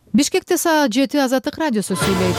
Бишкекте саат 7 Азаттык радиосу сүйлөйт.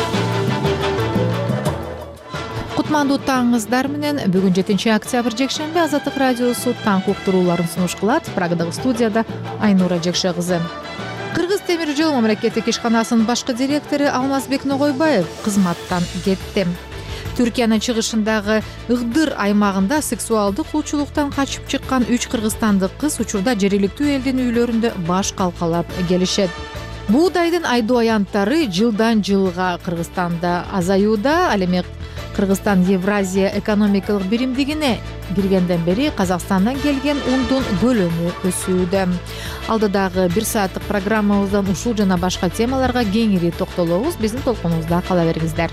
Кутмандуу таңыңыздар менен бүгүн 7-октябрь жекшемби Азаттык радиосу таң уктурууларын сунуш кылат. Прагадагы студияда Айнура Жекше кызы. Кыргыз темир жол мамлекеттик ишканасынын башкы директору Алмазбек Ногойбаев кызматтан кетти. Түркиянын чыгышындагы Ыгдыр аймагында сексуалдык кулчулуктан качып чыккан 3 кыргызстандык кыз учурда жергиликтүү элдин үйлөрүндө баш калкалап келишет. Буудайдын айдоо аянттары жылдан жылга Кыргызстанда азаюуда. Ал эми Кыргызстан Евразия экономикалык биримдигине киргенден бери Казакстандан келген ундун көлөмү өсүүдө. Алдыдагы 1 сааттык программабыздан ушул жана башка темаларга кеңири токтолобуз. Биздин толкунубузда кала бериңиздер.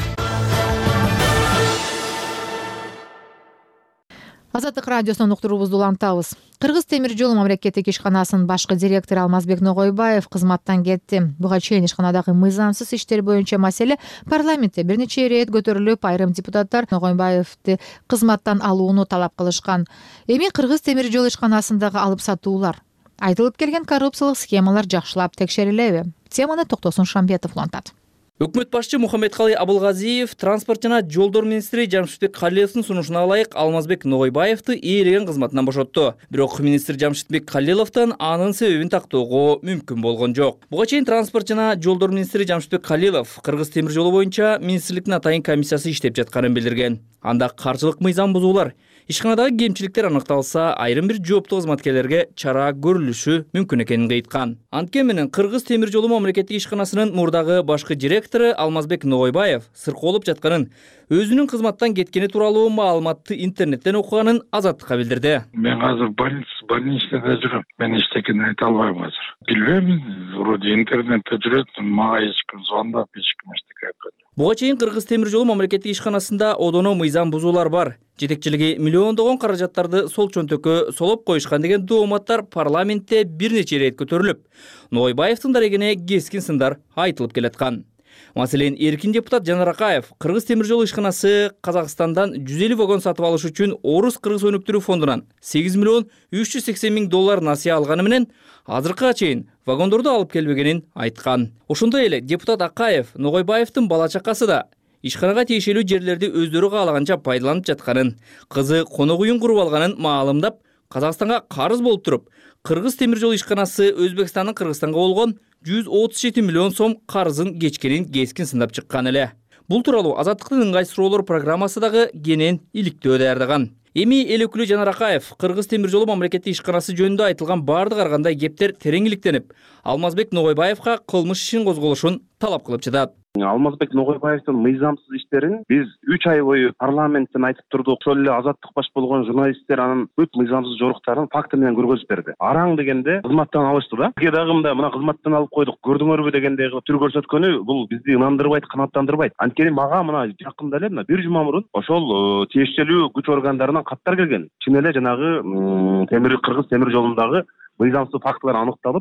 Азаттык радиосунун уктуруубузду улантабыз. Кыргыз темир жол мамлекеттик ишканасынын башкы директору Алмазбек Ногойбаев кызматтан кетти. Буга чейин ишканадагы мыйзамсыз иштер боюнча маселе парламентте бир нече ирет көтөрүлүп, айрым депутаттар Ногойбаевди кызматтан алууну талап кылышкан. Эми Кыргыз темир жол ишканасындагы алып сатуулар, айтылып келген коррупциялык схемалар жакшылап текшерилеби? Теманы Токтосун Шамбетов улантат. Өкмөт башчы Мухаммедкалый Абылгазиев транспорт жана жолдор министри Жамшитбек Калиловдун сунушуна ылайык Алмазбек Ногойбаевди ээлеген кызматынан бошотту. Бирок министр Жамшитбек Калиловдон анын себебин тактоого мүмкүн болгон жок. Буга чейин транспорт жана жолдор министри Жамшитбек Калилов Кыргыз темир жолу боюнча министрликтин атайын комиссиясы иштеп жатканын билдирген. Анда каржылык мыйзам бузуулар, ишканадагы кемчиликтер аныкталса, айрым бир жооптуу кызматкерлерге чара көрүлүшү мүмкүн экенин айткан. Анткени менен Кыргыз темир жолу мамлекеттик ишканасынын мурдагы башкы директору Алмазбек Ногойбаев сыркоолоп жатканын, өзүнүн кызматтан кеткени тууралуу маалыматты интернеттен окуганын Азаттыкка билдирди. Мен азыр больницада жүрөм. Мен эчтекени айта албайм азыр. Билбейм, вроде интернетте жүрөт, мага эч ким звондап, эч ким эчтеке айткан. Буга чейин Кыргыз темир жолу мамлекеттик ишканасында одоно мыйзам бузуулар бар. Жетекчилиги миллиондогон каражаттарды сол чөнтөккө солоп коюшкан деген дооматтар парламентте бир нече ирет көтөрүлүп, Ногойбаевдин дарегине кескин сындар айтылып келаткан. Маселен, эркин депутат Жанар Акаев Кыргыз темир жолу ишканасы Казакстандан 150 вагон сатып алыш үчүн Орус-Кыргыз өнүктүрүү фондунан 8 миллион 380 миң доллар насыя алганы менен азыркыга чейин вагондорду алып келбегенин айткан. Ошондой эле депутат Акаев Ногойбаевдин бала чакасы да ишканага тиешелүү жерлерди өздөрү каалаганча пайдаланып жатканын, кызы конок уюн куруп алганын маалымдап, Казакстанга карыз болуп туруп, Кыргыз темир жолу ишканасы Өзбекстандын Кыргызстанга болгон 137 миллион сом карызын кечкенин кескин сындап чыккан эле. Бул тууралуу Азаттыктын ыңгай суроолор программасы дагы кенен иликтөө даярдаган. Эми эл өкүлү Жанар Акаев Кыргыз темир жолу мамлекеттик ишканасы жөнүндө айтылган бардык ар кандай кептер терең иликтенип, Алмазбек Ногойбаевга кылмыш ишин козголушун талап кылып жатат. Алмазбек Ногойбаевдин мыйзамсыз иштерин биз 3 ай бою парламенттен айтып турдук. Ошол эле Азаттык баш болгон журналисттер анын бүт мыйзамсыз жоруктарын факты менен көргөзүп берди. Араң дегенде кызматтан алышты да. Дагымда мына кызматтан алып койдук, көрдүңөрбү дегендей кылып түр көрсөткөнү бул бизди ынандырбайт, канааттандырбайт. Анткени мага мына жакында эле бир жума мурун ошол тиешелүү күч органдарынан каттар келген. Чын эле жанагы Кыргыз темир жолундагы мыйзамсыз фактылар аныкталып,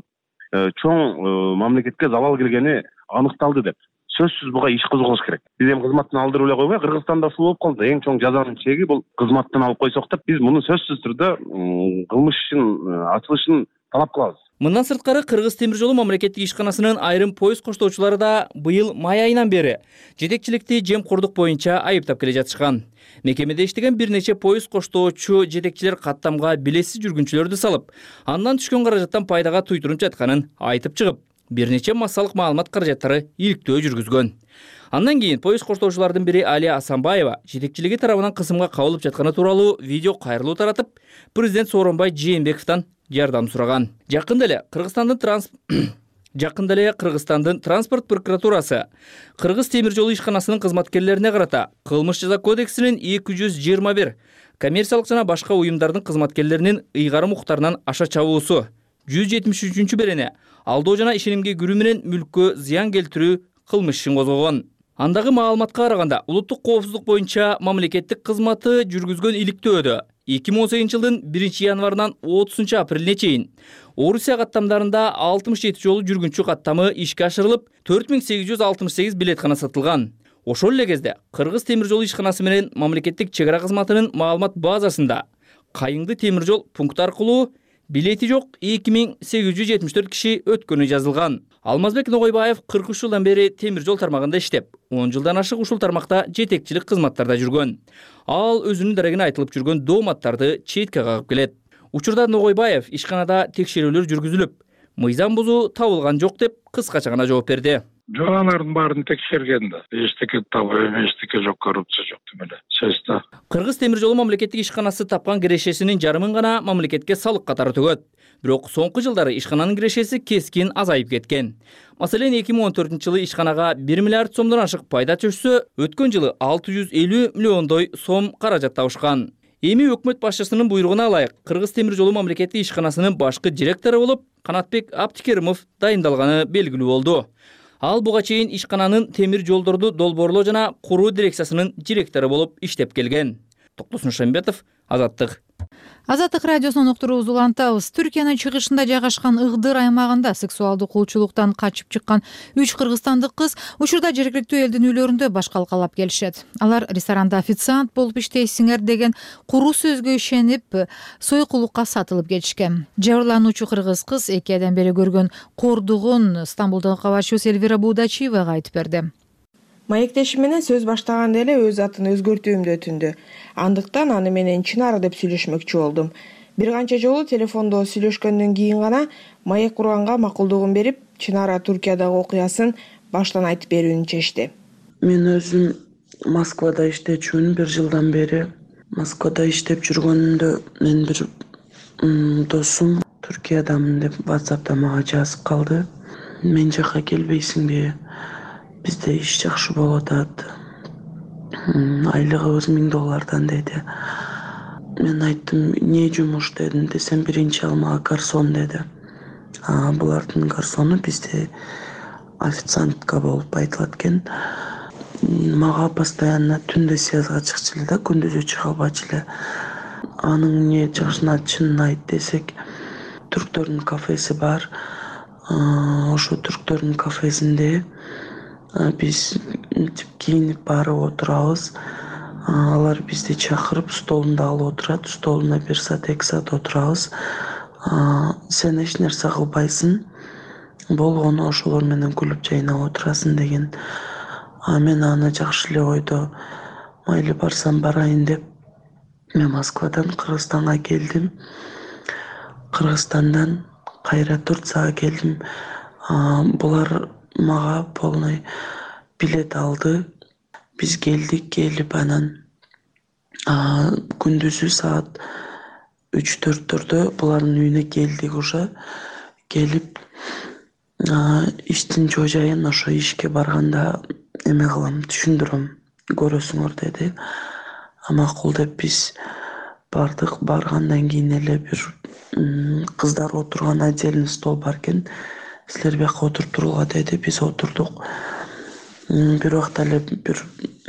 чоң мамлекетке залал келгени аныкталды деп. Сөзсүз буга иш козголуш керек. Биз эми кызматтан алдырып эле койбой, Кыргызстанда ушул болуп калды. Эң чоң жазанын чеги бул кызматтан алып койсок деп, биз муну сөзсүз түрдө кылмыш ишин ачылышын талап кылабыз. Мындан сырткары Кыргыз темир жолу мамлекеттик ишканасынын айрым поезд коштоочулары да быйыл май айынан бери жетекчиликти жемкордук боюнча айыптап келе жатышкан. Мекемеде иштеген бир нече поезд коштоочу жетекчилер каттамга билетсиз жүргүнчүлөрдү салып, андан түшкөн каражаттан пайдага туйтуруп жатканын айтып чыгып, бир нече массалык маалымат каражаттары иликтөө жүргүзгөн. Андан кийин поезд коштоочулардын бири Алия Асанбаева жетекчилиги тарабынан кысымга кабылып жатканы тууралуу видео кайрылуу таратып, президент Сооронбай Жээнбековдон жардам сураган. Жакында эле Кыргызстандын транспорт прокуратурасы Кыргыз темир жолу ишканасынын кызматкерлерине карата кылмыш жаза кодексинин 221 коммерциялык жана башка уюмдардын кызматкерлеринин ыйгарым укуктарынан аша чабуусу 173 берене алдоо жана ишенимге кирүү менен мүлккө зыян келтирүү кылмыш ишин козгогон. Андагы маалыматка караганда, улуттук коопсуздук боюнча мамлекеттик кызматы жүргүзгөн иликтөөдө 2018 жылдын 1 январынан 30 апрелине чейин Орусия каттамдарында 67 жолу жүргүнчү каттамы ишке ашырылып, 4868 билеткана сатылган. Ошол эле кезде Кыргыз темир жолу ишканасы менен мамлекеттик чек ара кызматынын маалымат базасында Кайыңды темир жол пункт аркылуу билети жок 2874 киши өткөнү жазылган. Алмазбек Ногойбаев 43 жылдан бери темир жол тармагында иштеп, 10 жылдан ашык ушул тармакта жетекчилик кызматтарда жүргөн. Ал өзүнүн дарегине айтылып жүргөн дооматтарды четке кагып келет. Учурда Ногойбаев ишканада текшерүүлөр жүргүзүлүп, мыйзам бузуу табылган жок деп кыскача гана жооп берди. Жок, алардын баарын текшерген да. Эчтеке табылып, эчтеке жок, коррупция жок деп эле. Сөздөр. Кыргыз темир жолу мамлекеттик ишканасы тапкан кирешесинин жарымын гана мамлекетке салык катары төгөт. Бирок соңку жылдары ишкананын кирешеси кескин азайып кеткен. Маселен, 2014-жылы ишканага 1 миллиард сомдон ашык пайда түшсө, өткөн жылы 650 миллиондой сом каражат табышкан. Эми өкмөт башчысынын буйругуна ылайык Кыргыз темир жолу мамлекеттик ишканасынын башкы директору болуп Канатбек Аптикеримов дайындалганы белгилүү болду. Ал буга чейин ишкананын темир жолдорду долбоорлоо жана куруу дирекциясынын директору болуп иштеп келген. Токтосун Шамбетов, Азаттык. Азаттык радиосунун уктуруубузду улантабыз. Түркиянын чыгышында жайгашкан Ыгдыр аймагында сексуалдуу кулчулуктан качып чыккан 3 кыргызстандык кыз учурда жергиликтүү элдин үйлөрүндө баш калкалап келишет. Алар ресторанда официант болуп иштейсиңер деген куру сөзгө ишенип, сойкулукка сатылып кетишкен. Жабырлануучу кыргыз кыз 2 айдан бери көргөн кордугун Стамбулдун кабарчысы Эльвира Будачиевага айтып берди. Маектешим менен сөз баштаганда эле өз атын өзгөртүүмдү өтүндү. Андыктан аны менен Чынара деп сүйлөшмөкчү болдум. Бир канча жолу телефондо сүйлөшкөндөн кийин гана маек курганга макулдугун берип, Чынара Туркиядагы окуясын баштан айтып берүүнү чечти. Мен өзүм Москвада иштечүмүн 1 жылдан бери. Москвада иштеп жүргөнүмдө мен бир досум Туркиядамын деп WhatsApp'та мага жазып калды. Мен жака келбейсиңби? Бизде иш жакшы болуп атат. Айлыгыбыз $1000 деди. Мен айттым, эмне жумуш дедим, десем биринчи ал мага гарсон деди. Булардын гарсону бизде официантка болуп айтылат экен. Мага постоянно түндө связга чыкчу эле да, күндүзү чыга албачу эле. Анын эмне чынын айт десек, түрктөрдүн кафеси бар. Ошо түрктөрдүн кафесинде биз кийинип барып отурабыз. Алар бизди чакырып, столунда алып отурат. Столуна 1 саат, 2 саат отурабыз. Сен эч нерсе кылбайсың. Болгону ошолор менен күлүп жайнап отурасың деген. Мен аны жакшы эле ойдо, майли барсам барайын деп, мен Москвадан Кыргызстанга келдим. Кыргызстандан кайра Турцияга келдим. Булар мага полный билет алды. Биз келип анан күндүзү саат 3-4 булардын үйүнө келдик уже. Келип иштин жожайын ошо ишке барганда эме кылам, түшүндүрөм, көрөсүңөр деди. Макул деп биз бардык. Баргандан кийин эле бир кыздар отурган отдельный стол бар экен. Силер бияка отуруп турууга деди. Биз отурдук. Бир убакта эле бир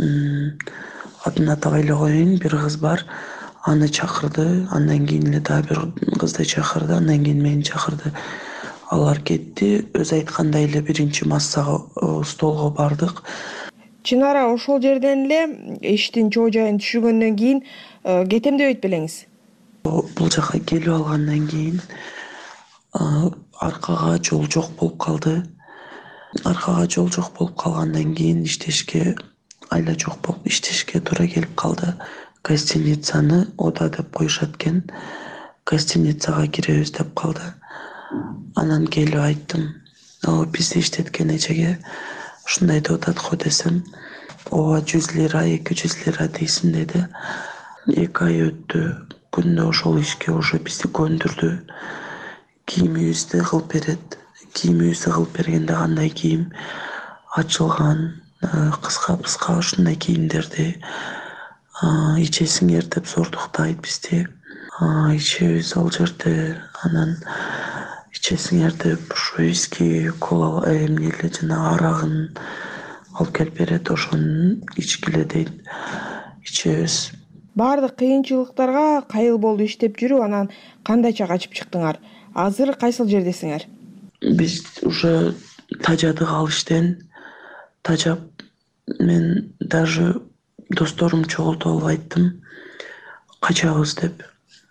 атын атабай эле коеюн, бир кыз бар. Аны чакырды. Андан кийин эле дагы бир кызды чакырды. Андан кийин мени чакырды. Алар кетти. Өзү айткандай эле биринчи массага, столго бардык. Чынара ошол жерден эле иштин чоо жайын түшүргөндөн кийин кетем деп айтпелеңиз. Бул жака келип алгандан кийин аркага жол жок болуп калды. Аркага жол жок болуп калгандан кийин иштешке айла жок болуп иштешке туура келип калды. Гостиницаны ода деп коюшат экен. Гостиницага киребиз деп калды. Анан келип айттым, бизди иштеткен эчеге ушундай деп атат го десем, ооба 100 лира, 200 лира дейсиң деди. 2 ай өттү. Күндө ошол ишке уже бизди көндүрдү. Кийимибизди кылып берет. Кийимибизди кылып бергенде кандай кийим? Ачылган, кыска ушундай кийимдерди. Ичесиңер деп зордуктайт бизди. Ичебиз ал жерде. Анан ичесиңер деп ушу виски, кола, эмне эле жана арагын алып келип берет. Ошону ичкиле дейт. Ичебиз. Баардык кыйынчылыктарга кайыл болду иштеп жүрүп, анан кандайча качып чыктыңар? Азыр кайсыл жердесиңер? Биз уже тажадык ал иштен. Тажап, мен даже досторум чогултуп алып айттым, качабыз деп.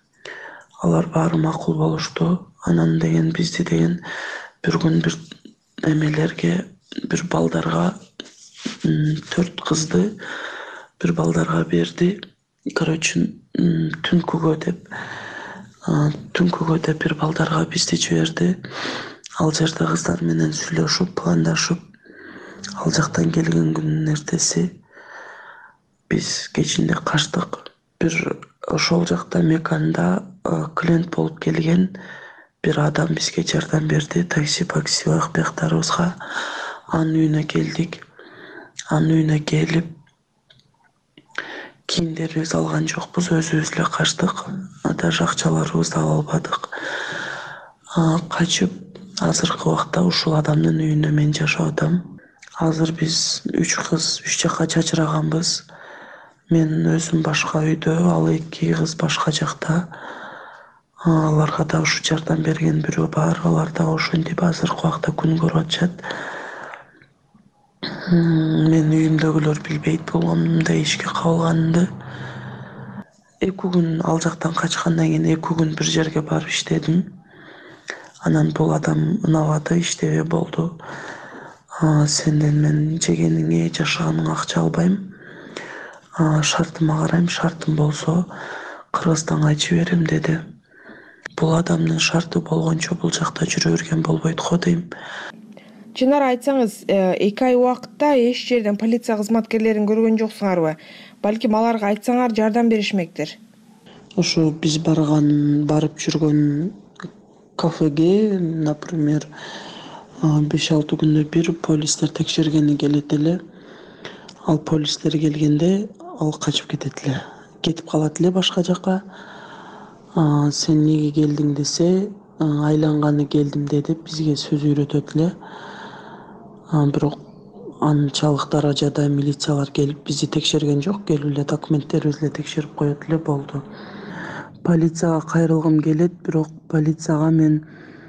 Алар баары макул болушту. Анан деген бизди деген бир күн бир эмелерге, бир балдарга, 4 кызды бир балдарга берди. Короче, түнкүгө деп бир балдарга бизди жиберди. Ал жерде кыздар менен сүйлөшүп, пландашып, ал жактан келген күнүнүн эртеси биз кечинде качтык. Бир ошол жакта Меканда клиент болуп келген бир адам бизге жардам берди. Такси бактарыбызга анын үйүнө келдик. Анын үйүнө келип, кийимдерибизди алган жокпуз, өзүбүз эле качтык. Даже акчаларыбызды ала албадык. Качып, азыркы убакта ушул адамдын үйүндө мен жашап атам. Азыр биз 3 кыз 3 жакка чачыраганбыз. Мен өзүм башка үйдө, ал 2 кыз башка жакта. Аларга да ушу жардам берген бирөө бар. Алар да ошентип азыркы убакта күн көрүп атышат. Мен үйүмдөгүлөр билбейт болгонумду, ишке кабылганымды. 2 күн ал жактан качкандан кийин 2 күн бир жерге барып иштедим. Анан бул адам унабады, иштебей болду. Сенден мен жегениңе, жашаганыңа акча албайм. Шартыма карайм, шартым болсо Кыргызстанга жиберем деди. Бул адамдын шарты болгончо бул жакта жүрө берген болбойт го дейм. Чынара, айтсаңыз, 2 ай убакытта эч жерден полиция кызматкерлерин көргөн жоксуңарбы? Балким аларга айтсаңар жардам беришмектир. Ошо биз барып жүргөн кафеге, например, 5-6 күндө бир полистер текшергени келет эле. Ал полистер келгенде ал качып кетет эле. Кетип калат эле башка жака. Сен неге келдиң десе, айланганы келдим деп бизге сөз үйрөтөт эле. Бирок анчалык даражада милициялар келип бизди текшерген жок, келип эле документтерибизди текшерип коет эле, болду. Полицияга кайрылгым келет, бирок полицияга мен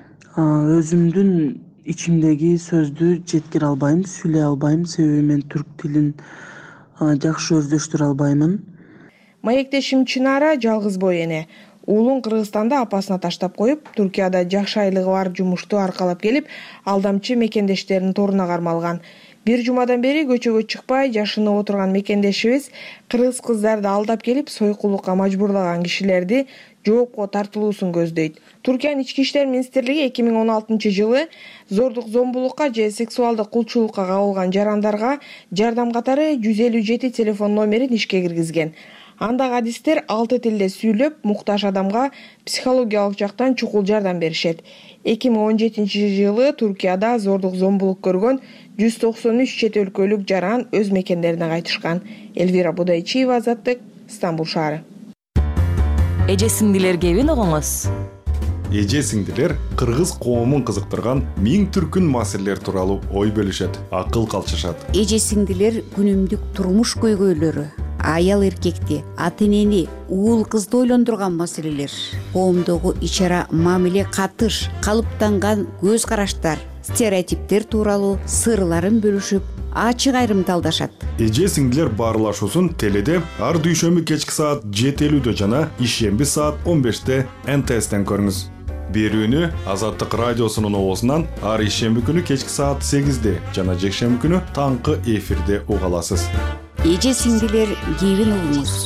өзүмдүн ичимдеги сөздү жеткире албайм, сүйлөй албайм, себеби мен түрк тилин жакшы өздөштүрө албаймын. Маектешим Чынара жалгыз бой эне. Уулун Кыргызстанда апасына таштап коюп, Туркияда жакшы айлыгы бар жумушту аркалап келип, алдамчы мекендештеринин торуна кармалган. Бир жумадан бери көчөгө чыкпай жашынып отурган мекендешибиз кыргыз кыздарды алдап келип сойкулукка мажбурлаган кишилерди жоопко тартылуусун көздөйт. Туркиянын ички иштер министрлиги 2016-жылы зордук зомбулукка же сексуалдык кулчулукка кабылган жарандарга жардам катары 157 телефон номерин ишке киргизген. Андагы адистер 6 тилде сүйлөп, муктаж адамга психологиялык жактан чукул жардам беришет. 2017-жылы Туркияда зордук зомбулук көргөн 193 чет өлкөлүк жаран өз мекендерине кайтышкан. Элвира Будайчиева, Азаттык, Стамбул шаары. Эже-сиңдилер кебин угуңуз. Эже-сиңдилер кыргыз коомун кызыктырган миң түркүн маселелер тууралуу ой бөлүшөт, акыл калчышат. Эже-сиңдилер күнүмдүк турмуш көйгөйлөрү, аял эркекти, ата-энени, уул кызды ойлондурган маселелер, коомдогу ичара мамиле, катыш, калыптанган көз караштар, стереотиптер тууралуу сырларын бөлүшүп, ачык айрымталдашат. Эже-сиңдилер баарлашуусун теледе ар дүйшөмбү кечки саат 7:50 жана ишемби саат 15 НТСтен көрүңүз. Берүүнү Азаттык радиосунун оозунан ар ишемби күнү кечки саат 8 жана жекшемби күнү таңкы эфирде уга аласыз. Эже-сиңдилер кебин угуңуз.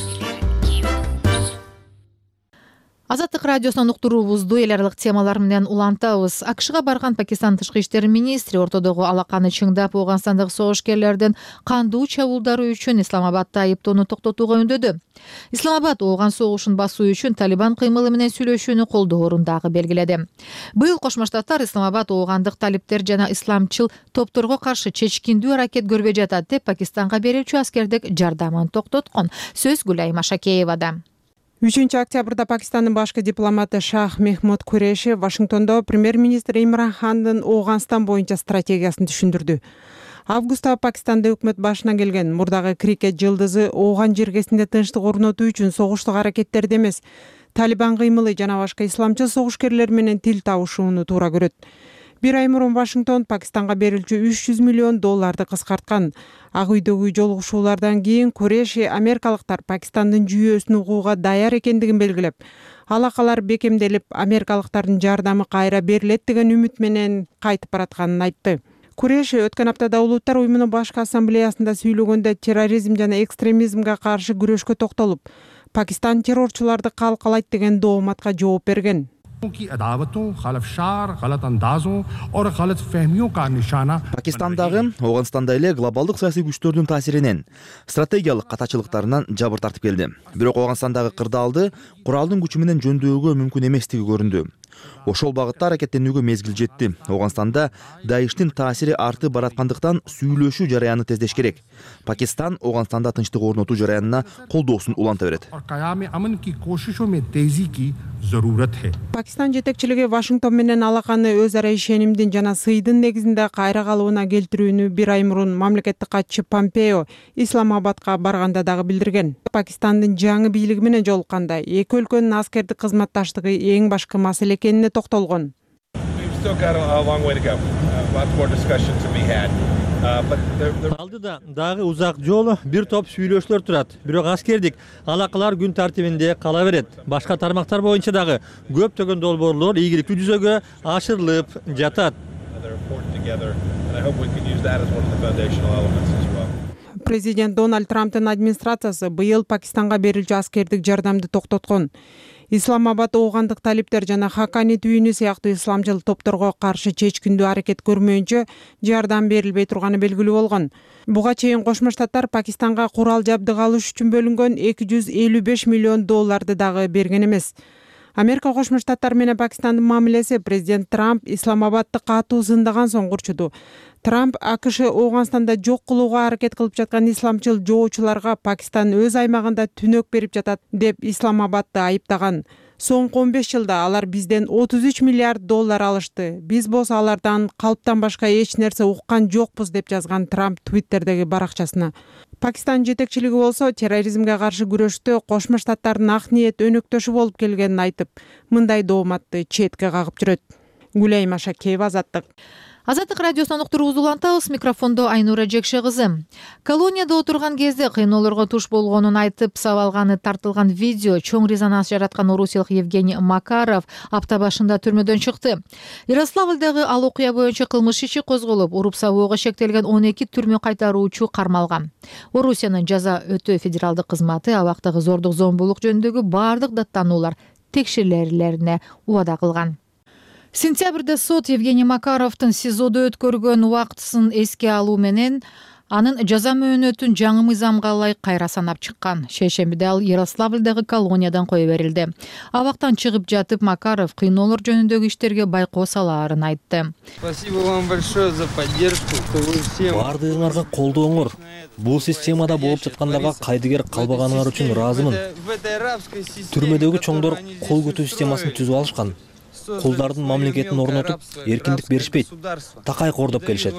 Азаттык радиосунан уктуруубузду эл аралык темалар менен улантабыз. АКШга барган Пакистан тышкы иштер министри ортодогу алаканы чыңдап, Ооганстандагы согушкерлердин кандуу чабуулдары үчүн Исламабадда айыптоону токтотууга үндөдү. Исламабад Ооган согушун басуу үчүн Талибан кыймылы менен сүйлөшүүнү колдоорун дагы белгиледи. Быйыл Кошмо Штаттар Исламабад оогандык талиптер жана исламчыл топторго каршы чечкиндүү аракет көрбөй жатат деп Пакистанга берүүчү аскердик жардамын токтоткон. Сөз Гүлайым Ашакеевада. 3 октябрда Пакистандын башкы дипломаты Шах Мехмуд Куреши Вашингтондо премьер-министр Имран Хандын Ооганстан боюнча стратегиясын түшүндүрдү. Августта Пакистанда өкмөт башына келген мурдагы крикет жылдызы Ооган жергесинде тынчтык орнотуу үчүн согуштук аракеттерди эмес, Талибан кыймылы жана башка исламчыл согушкерлер менен тил табышууну туура көрөт. Бир ай мурун Вашингтон Пакистанга берилчү $300 миллион кыскарткан. Ак үйдөгү жолугушуулардан кийин Куреши америкалыктар Пакистандын жүйөсүн угууга даяр экендигин белгилеп, алакалар бекемделип, америкалыктардын жардамы кайра берилет деген үмүт менен кайтып баратканын айтты. Куреш өткөн аптада Улуттар уюмунун башкы ассамблеясында сүйлөгөндө терроризм жана экстремизмге каршы күрөшкө токтолуп, Пакистан террорчуларды калкалайт деген дооматка жооп берген. Пакистандагы Ооганстанда эле глобалдык саясий күчтөрдүн таасиринен, стратегиялык катачылыктарынан жабыр тартып келди. Бирок Ооганстандагы кырдаалды куралдын күчү менен жөндөөгө мүмкүн эместиги көрүндү. Ошол багытта аракеттенүүгө мезгил жетти. Ооганстанда Даиштин таасири артып бараткандыктан сүйлөшүү жараяны тездеш керек. Пакистан Ооганстанда тынчтык орнотуу жараянына колдоосун уланта берет. Пакистан жетекчилиги Вашингтон менен алаканы өз ара ишенимдин жана сыйдын негизинде кайра калыбына келтирүүнү бир ай мурун мамлекеттик катчы Помпео Исламабадка барганда дагы билдирген. Пакистандын жаңы бийлиги менен жолукканда эки өлкөнүн аскердик кызматташтыгы эң башкы маселе экенине токтолгон. Алдыда дагы узак жолу бир топ сүйлөшүүлөр турат. Бирок аскердик алакалар күн тартибинде кала берет. Башка тармактар боюнча дагы көптөгөн долбоорлор ийгиликтүү жүзөгө ашырылып жатат. Президент Дональд Трамптын администрациясы быйыл Пакистанга берилчү аскердик жардамды токтоткон. Исламабад ооғандык талиптер жана Хакани түйүнү сыяктуу исламчыл топторго каршы чечкиндүү аракет көрмөйүнчө жардам берилбей турганы белгилүү болгон. Буга чейин Кошмо Штаттар Пакистанга курал жабдык алыш үчүн бөлүнгөн $255 миллион дагы берген эмес. Америка Кошмо Штаттар менен Пакистандын мамилеси президент Трамп Исламабадды катуу сындаган соң курчуду. Трамп АКШ Ооганстанда жок кылууга аракет кылып жаткан исламчыл жоочуларга Пакистан өз аймагында түнөк берип жатат деп Исламабадды айыптаган. Соңку 15 жылда алар бизден $33 миллиард алышты. Биз болсо алардан калыптан башка эч нерсе уккан жокпуз деп жазган Трамп Твиттердеги баракчасына. Пакистан жетекчилиги болсо терроризмге каршы күрөштө Кошмо Штаттардын ак ниет өнөктөшү болуп келгенин айтып, мындай дооматты четке кагып жүрөт. Гүлай Машакеева, Азаттык. Азаттык радиосунан уктуруубузду улантабыз. Микрофондо Айнура Жекше кызы. Колонияда отурган кезде кыйноолорго туш болгонун айтып сабалганы тартылган видео чоң резонанс жараткан орусиялык Евгений Макаров апта башында түрмөдөн чыкты. Ярославлдагы ал окуя боюнча кылмыш иши козголуп, уруп сабоого шектелген 12 түрмө кайтаруучу кармалган. Орусиянын жаза өтөө федералдык кызматы абактагы зордук зомбулук жөнүндөгү бардык даттануулар текшерүүлөрүнө убада кылган. Сентябрда сот Евгений Макаровдун СИЗОдо өткөргөн убактысын эске алуу менен анын жаза мөөнөтүн жаңы мыйзамга ылайык кайра санап чыккан. Шейшембиде ал Ярославлдагы колониядан кое берилди. Абактан чыгып жатып Макаров кыйноолор жөнүндөгү иштерге байкоо салаарын айтты. Спасибо вам большое за поддержку. Бардыгыңарга колдооңор. Бул системада болуп жаткандарга кайдыгер калбаганыңар үчүн ыраазымын. Түрмөдөгү чоңдор кол көтүү системасын түзүп алышкан. Кулдардын мамлекетин орнотуп, эркиндик беришпейт. Такай кордоп келишет.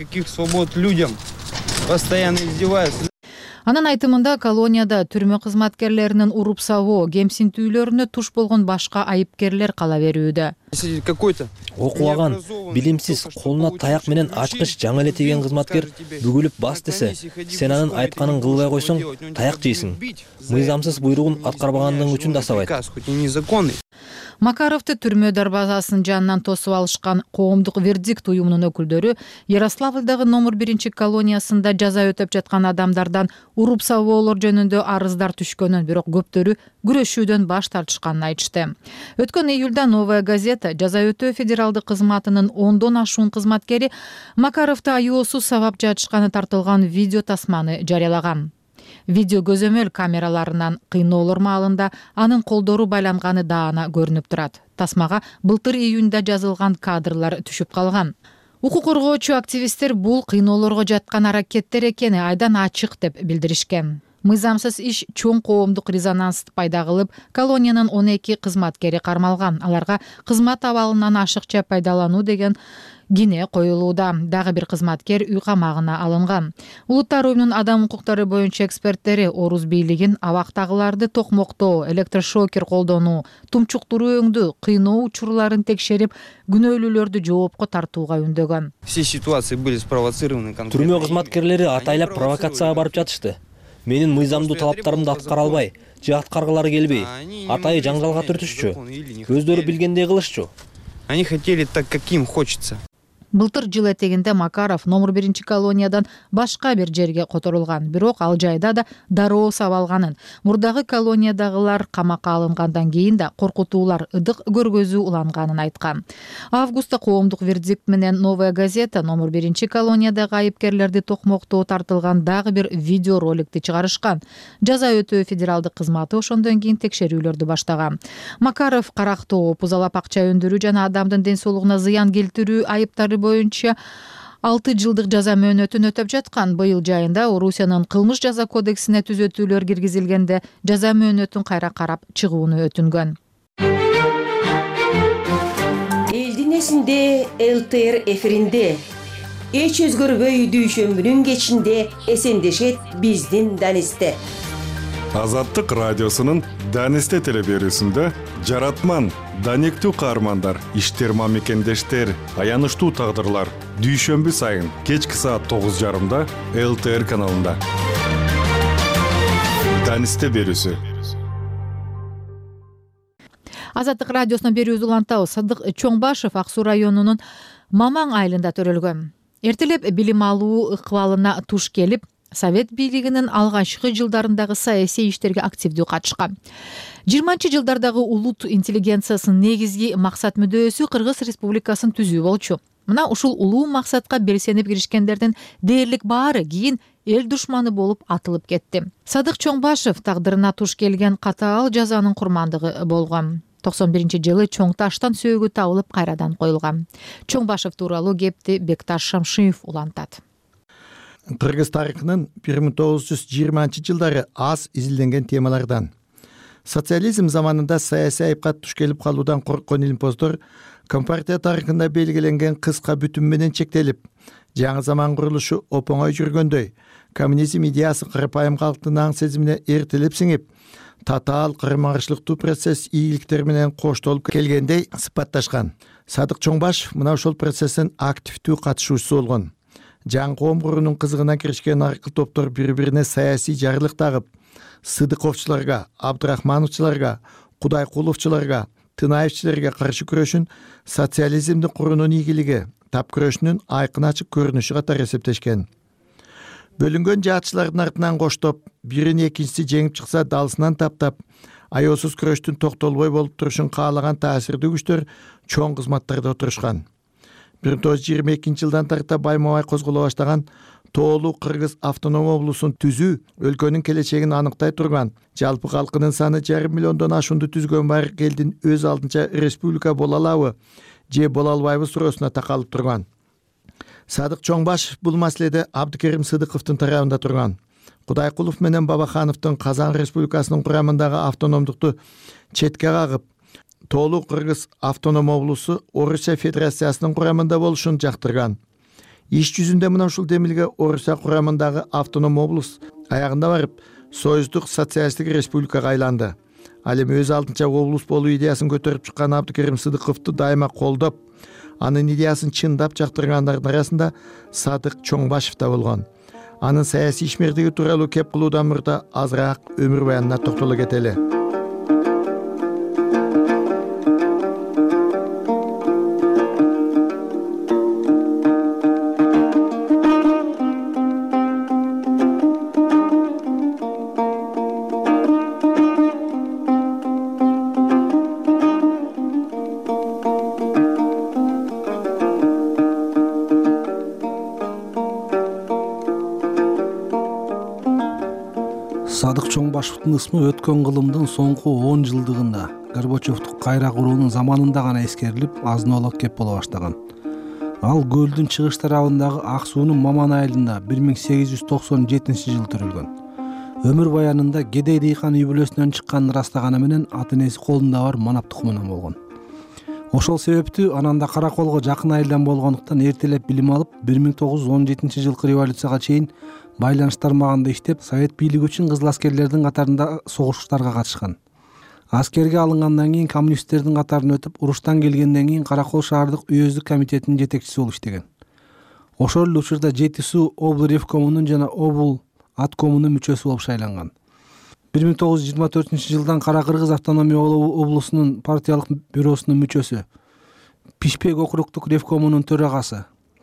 Анын айтымында колонияда түрмө кызматкерлеринин уруп сабоо, кемсинтүүлөрүнө туш болгон башка айыпкерлер кала берүүдө. Окубаган, билимсиз, колуна таяк менен ачкыч жаңы эле тийген кызматкер бүгүлүп бас десе, сен анын айтканын кылбай койсоң, таяк жейсиң. Мыйзамсыз буйругун аткарбагандыгың үчүн да сабайт. Макаровду түрмө дарбазасынын жанынан тосуп алышкан коомдук вердикт уюмунун өкүлдөрү Ярославлдагы номер 1 колониясында жаза өтөп жаткан адамдардан уруп сабоолор жөнүндө арыздар түшкөнүн, бирок көптөрү күрөшүүдөн баш тартышканын айтышты. Өткөн июлда Новая газета жаза өтөө федералдык кызматынын 10дон ашуун кызматкери Макаровду аюусуз сабап жатышканы тартылган видео тасманы жарыялаган. Видео көзөмөл камераларынан кыйноолор маалында анын колдору байланганы даана көрүнүп турат. Тасмага былтыр июнда жазылган кадрлар түшүп калган. Укук коргоочу активисттер бул кыйноолорго жаткан аракеттер экени айдан ачык деп билдиришкен. Мыйзамсыз иш чоң коомдук резонанс пайда кылып, колониянын 12 кызматкери кармалган. Аларга кызмат абалынан ашыкча пайдалануу деген кине коюлууда. Дагы бир кызматкер үй камагына алынган. Улуттар уюмунун адам укуктары боюнча эксперттери Орус бийлигин абактагыларды токмоктоо, электрошокер колдонуу, тумчуктуруу өңдүү, кыйноо учурларын текшерип, күнөөлүүлөрдү жоопко тартууга үндөгөн. Түрмө кызматкерлери атайлап провокацияга барып жатышты. Менин мыйзамдуу талаптарымды аткара албай, же аткаргылары келбей, атайы жаңжалга түртүшчү. Өздөрү билгендей кылышчу. Они хотели так, как им хочется. Былтыр жыл этегинде Макаров номер 1 колониядан башка бир жерге которулган, бирок ал жайда да дароо сабалганын, мурдагы колониядагылар камакка алынгандан кийин да коркутуулар ыдык көргөзүү уланганын айткан. Августта коомдук вердикт менен Новая газета номер 1 колониядагы айыпкерлерди токмоктоо тартылган дагы бир видеороликти чыгарышкан. Жаза өтөө федералдык кызматы ошондон кийин текшерүүлөрдү баштаган. Макаров карактоо, пузалап акча өндүрүү жана адамдын ден соолугуна зыян келтирүү айыптары боюнча 6 жылдык жаза мөөнөтүн өтөп жаткан. Быйыл жайында Орусиянын кылмыш жаза кодексине түзөтүүлөр киргизилгенде жаза мөөнөтүн кайра карап чыгууну өтүнгөн. Элдин эсинде ЛТР эфиринде эч өзгөрбөй дүйшөмбүнүн кечинде эсендешет биздин Данисте. Азаттык радиосунун Данисте телеберүүсүндө жаратман, данектүү каармандар, иштер мамекендештер, аянычтуу тагдырлар дүйшөмбү сайын кечки саат 9:30 ЛТР каналында. Данисте берүүсү. Азаттык радиосунун берүүсү улантабыз. Садык Чоңбашев Ак Суу районунун Мамаң айылында төрөлгөн. Эртелеп билим алуу ыкыбалына туш келип, Совет бийлигинин алгачкы жылдарындагы саясий иштерге активдүү катышкан. 20-жылдардагы улут интеллигенциясынын негизги максат мүдөөсү Кыргыз Республикасын түзүү болчу. Мына ушул улуу максатка белсенип киришкендердин дээрлик баары кийин эл душманы болуп атылып кетти. Садык Чоңбашев тагдырына туш келген катаал жазанын курмандыгы болгон. 91-жылы Чоң таштан сөөгү табылып кайрадан коюлган. Чоңбашев тууралуу кепти Бекташ Шамшиев улантат. Кыргыз тарыхынын 1920-жылдары аз изилденген темалардан. Социализм заманында саясий айыпка туш келип калуудан корккон илимпоздор Компартия тарыхында белгиленген кыска бүтүм менен чектелип, жаңы заман курулушу опоңой жүргөндөй, коммунизм идеясы кырпайым калктын аң сезимине эртелеп сиңип, татаал кырмарчылыктуу процесс ийгиликтер менен коштолуп келгендей сыпатташкан. Садык Чоңбашев мына ошол процесстин активдүү катышуучусу болгон. Жаңы коом куруунун кызыгына киришкен аркыл топтор бири-бирине саясий жарлык тагып, Сыдыковчуларга, Абдрахмановчуларга, Кудайкуловчуларга, Тынаевчилерге каршы күрөшүн социализмди куруунун ийгилиги, тап күрөшүнүн айкын ачык көрүнүшү катары эсептешкен. Бөлүнгөн жаатчылардын артынан коштоп, бирин экинчиси жеңип чыкса далысынан таптап, аеосуз күрөштүн токтолбой болуп турушун каалаган таасирдүү күчтөр чоң кызматтарда отурушкан. 1922-жылдан тарта байма-бай козголо баштаган Тоолуу Кыргыз автоном облусун түзүү өлкөнүн келечегин аныктай турган, жалпы калкынын саны 500 миллиондон ашуунду түзгөн байыркы элдин өз алдынча республика боло алабы же боло албайбы суроосуна такалып турган. Садык Чоңбашев бул маселеде Абдыкерим Сыдыковдун тарабында турган. Кудайкулов менен Бабахановдун Казан Республикасынын курамындагы автономдукту четке кагып, Тоолуу Кыргыз автоном облусу Орусия Федерациясынын курамында болушун жактырган. Иш жүзүндө мына ушул демилге Орусия курамындагы автоном облус аягында барып, Союздук социалисттик республикага айланды. Ал эми өз алдынча облус болуу идеясын көтөрүп чыккан Абдыкерим Сыдыковду дайыма колдоп, анын идеясын чындап жактыргандардын арасында Садык Чоңбашев да болгон. Анын саясий ишмердиги тууралуу кеп кылуудан мурда азыраак өмүр баянына токтоло кетели. Садык Чоңбашевдин ысмы өткөн кылымдын соңку 10 жылдыгында Горбачевду кайра куруунун заманында гана эскерилип, азын-аулак кеп боло баштаган. Ал көлдүн чыгыш тарабындагы Ак суунун Маман айылында 1897-жылы төрөлгөн. Өмүр баянында Кедей дыйкан үй бүлөсүнөн чыкканын ырастаганы менен ата энеси колунда бар манап тукумунан болгон. Ошол себептүү ананда Караколго жакын айылдан болгондуктан эртелеп билим алып, 1917-жылкы революцияга чейин байланыш тармагында иштеп, Совет бийлиги үчүн кызыл аскерлердин катарында согуштарга катышкан. Аскерге алынгандан кийин коммунисттердин катарын өтүп, уруштан келгенден кийин Каракол шаардык уездик комитетинин жетекчиси болуп иштеген. Ошол эле учурда Жети суу обл ревкомунун жана обл аткомунун мүчөсү болуп шайланган. 1924-жылдан Кара Кыргыз автономия облусунун партиялык бюросунун мүчөсү, Пишпек округдук ревкомунун төрагасы,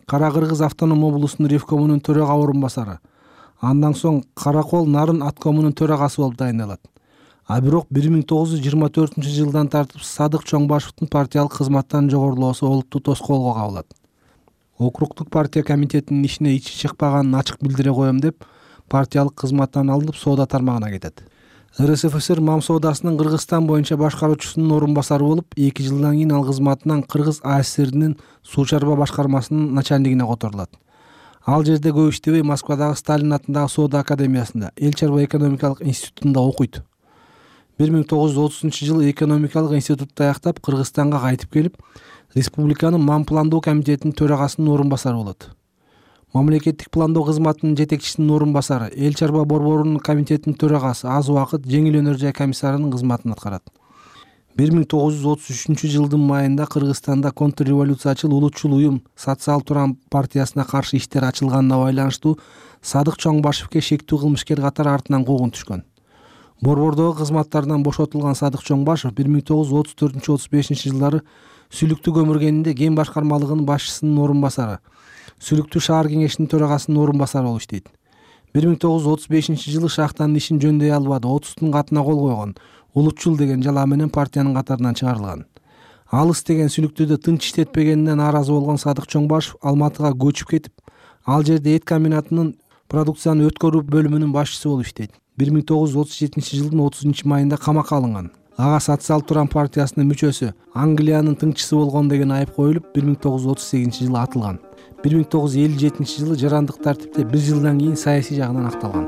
Кара Кыргыз автоном облусунун ревкомунун төрага орун басары, андан соң Каракол Нарын аткомунун төрагасы болуп дайындалат. А бирок 1924-жылдан тартып Садык Чоңбашевдин партиялык кызматтан жогорулоосу олуттуу тоскоолго кабылат. Округдук партия комитетинин ишине ичи чыкпаганын ачык билдире коем деп партиялык кызматтан алынып соода тармагына кетет. РСФСР мам соодасынын Кыргызстан боюнча башкаруучусунун орун басары болуп, 2 жылдан кийин ал кызматынан Кыргыз АССРнин суу чарба башкармасынын начальнигине которулат. Ал жерде көп иштебей Москвадагы Сталин атындагы соода академиясында, Эл чарба экономикалык институтунда окуйт. 1930-жылы экономикалык институтты аяктап Кыргызстанга кайтып келип, республиканын мам пландоо комитетинин төрагасынын орун басары болот. Мамлекеттик пландоо кызматынын жетекчисинин орун басары, Эл чарба борборунун комитетинин төрагасы, аз убакыт жеңил өнөр жай комиссарынын кызматын аткарат. 1933-жылдын майында Кыргызстанда контрреволюциячыл улутчул уюм Социал Туран партиясына каршы иштер ачылганына байланыштуу Садык Чоңбашевке шектүү кылмышкер катары артынан куугун түшкөн. Борбордогу кызматтарынан бошотулган Садык Чоңбашев 1934-35 жылдары Сүлүктүү көмүргенинде кен башкармалыгынын башчысынын орун басары, Сүлүктүү шаар кеңешинин төрагасынын орун басары болуп иштейт. 1935 жылы шахтанын ишин жөндөй албады, 30 катына кол койгон, улутчул деген жалаа менен партиянын катарынан чыгарылган. Алыс деген Сүлүктүүдө тынч иштетпегенине нааразы болгон Садык Чоңбашев Алматыга көчүп кетип, ал жерде эт комбинатынын продукцияны өткөрүү бөлүмүнүн башчысы болуп иштейт. 1937 жылдын 30 майында камакка алынган. Ага Социал Туран партиясынын мүчөсү, Англиянын тыңчысы болгон деген айып коюлуп, 1938 жылы атылган. 1957 жылы жарандык тартипте 1 жылдан кийин саясий жагынан акталган.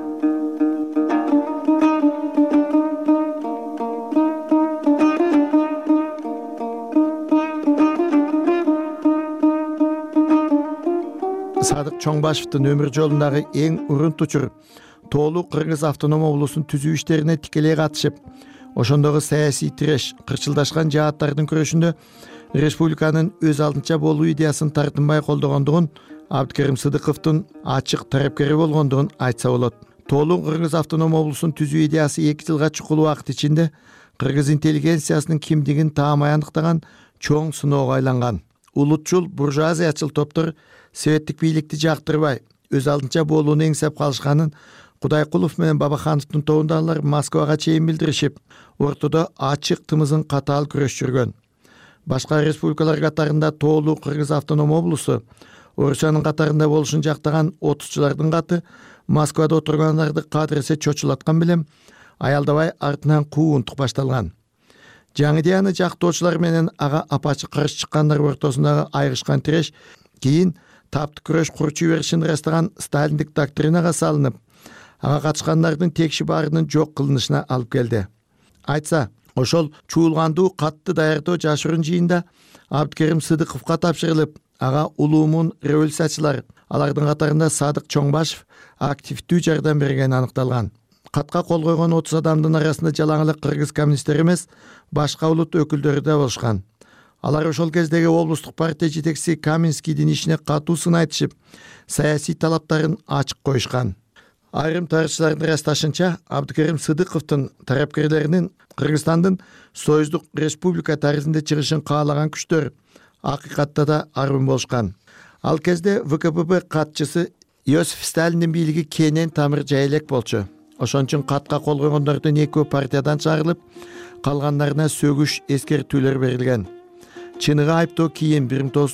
Садык Чоңбашевдин өмүр жолундагы эң урунтучур тоолуу Кыргыз автоном облусун түзүү иштерине тикелей катышып, ошондогу саясий тиреш, кырчылдашкан жааттардын күрөшүндө республиканын өз алдынча болуу идеясын тартынбай колдогондугун, Абдыкерим Сыдыковдун ачык тарапкери болгондугун айтса болот. Тоолуу Кыргыз автоном облусун түзүү идеясы 2 жылга чукул убакыт ичинде Кыргыз интеллигенциясынын кимдигин таамай аныктаган чоң сыноого айланган. Улутчул буржуазиячыл топтор советтик бийликти жактырбай, өз алдынча болууну эңсеп калышканын Кудайкулов менен Бабахановдун тобундагылар Москвага чейин билдиришип, ортодо ачык тымызын катаал күрөш жүргөн. Башка республикалар катарында тоолуу Кыргыз автоном облусу Орусиянын катарында болушун жактаган отузчулардын каты Москвада отургандарды кадыресе чочулаткан билем, аялдабай артынан куугунтук башталган. Жаңы идеяны жактоочулар менен ага апачы каршы чыккандар ортосундагы айгышкан тиреш кийин таптык күрөш курчу беришин ырастаган сталиндик доктринаға салынып, ага катышкандардын текши баарынын жок кылынышына алып келди. Айтса, ошол чуулгандуу катты даярдоо жашырын жыйында Абдыкерим Сыдыковго тапшырылып, ага улуумун революциячылар, алардын катарында Садык Чоңбашев активдүү жардам бергени аныкталган. Катка кол койгон 30 адамдын арасында жалаң эле кыргыз коммунисттери эмес, башка улут өкүлдөрү да болушкан. Алар ошол кездеги облустук партия жетекчиси Каменскийдин ишине катуу сын айтышып, саясий талаптарын ачык коюшкан. Айрым тарыхчылардын ырасташынча, Абдыкерим Сыдыковдун тарапкерлеринин Кыргызстандын союздук республика тарихинде чыгышын каалаган күчтөр акыйкатта да арбын болушкан. Ал кезде ВКПБ катчысы Иосиф Сталиндин бийлиги кенен тамыр жай элек болчу. Ошон үчүн катка кол койгондордун экөө партиядан чыгарылып, калгандарына сөгүш эскертүүлөр берилген. Чыныгы айыптоо кийин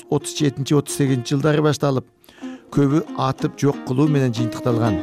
1937-38 жылдары башталып, көбү атып жок кылуу менен жыйынтыкталган.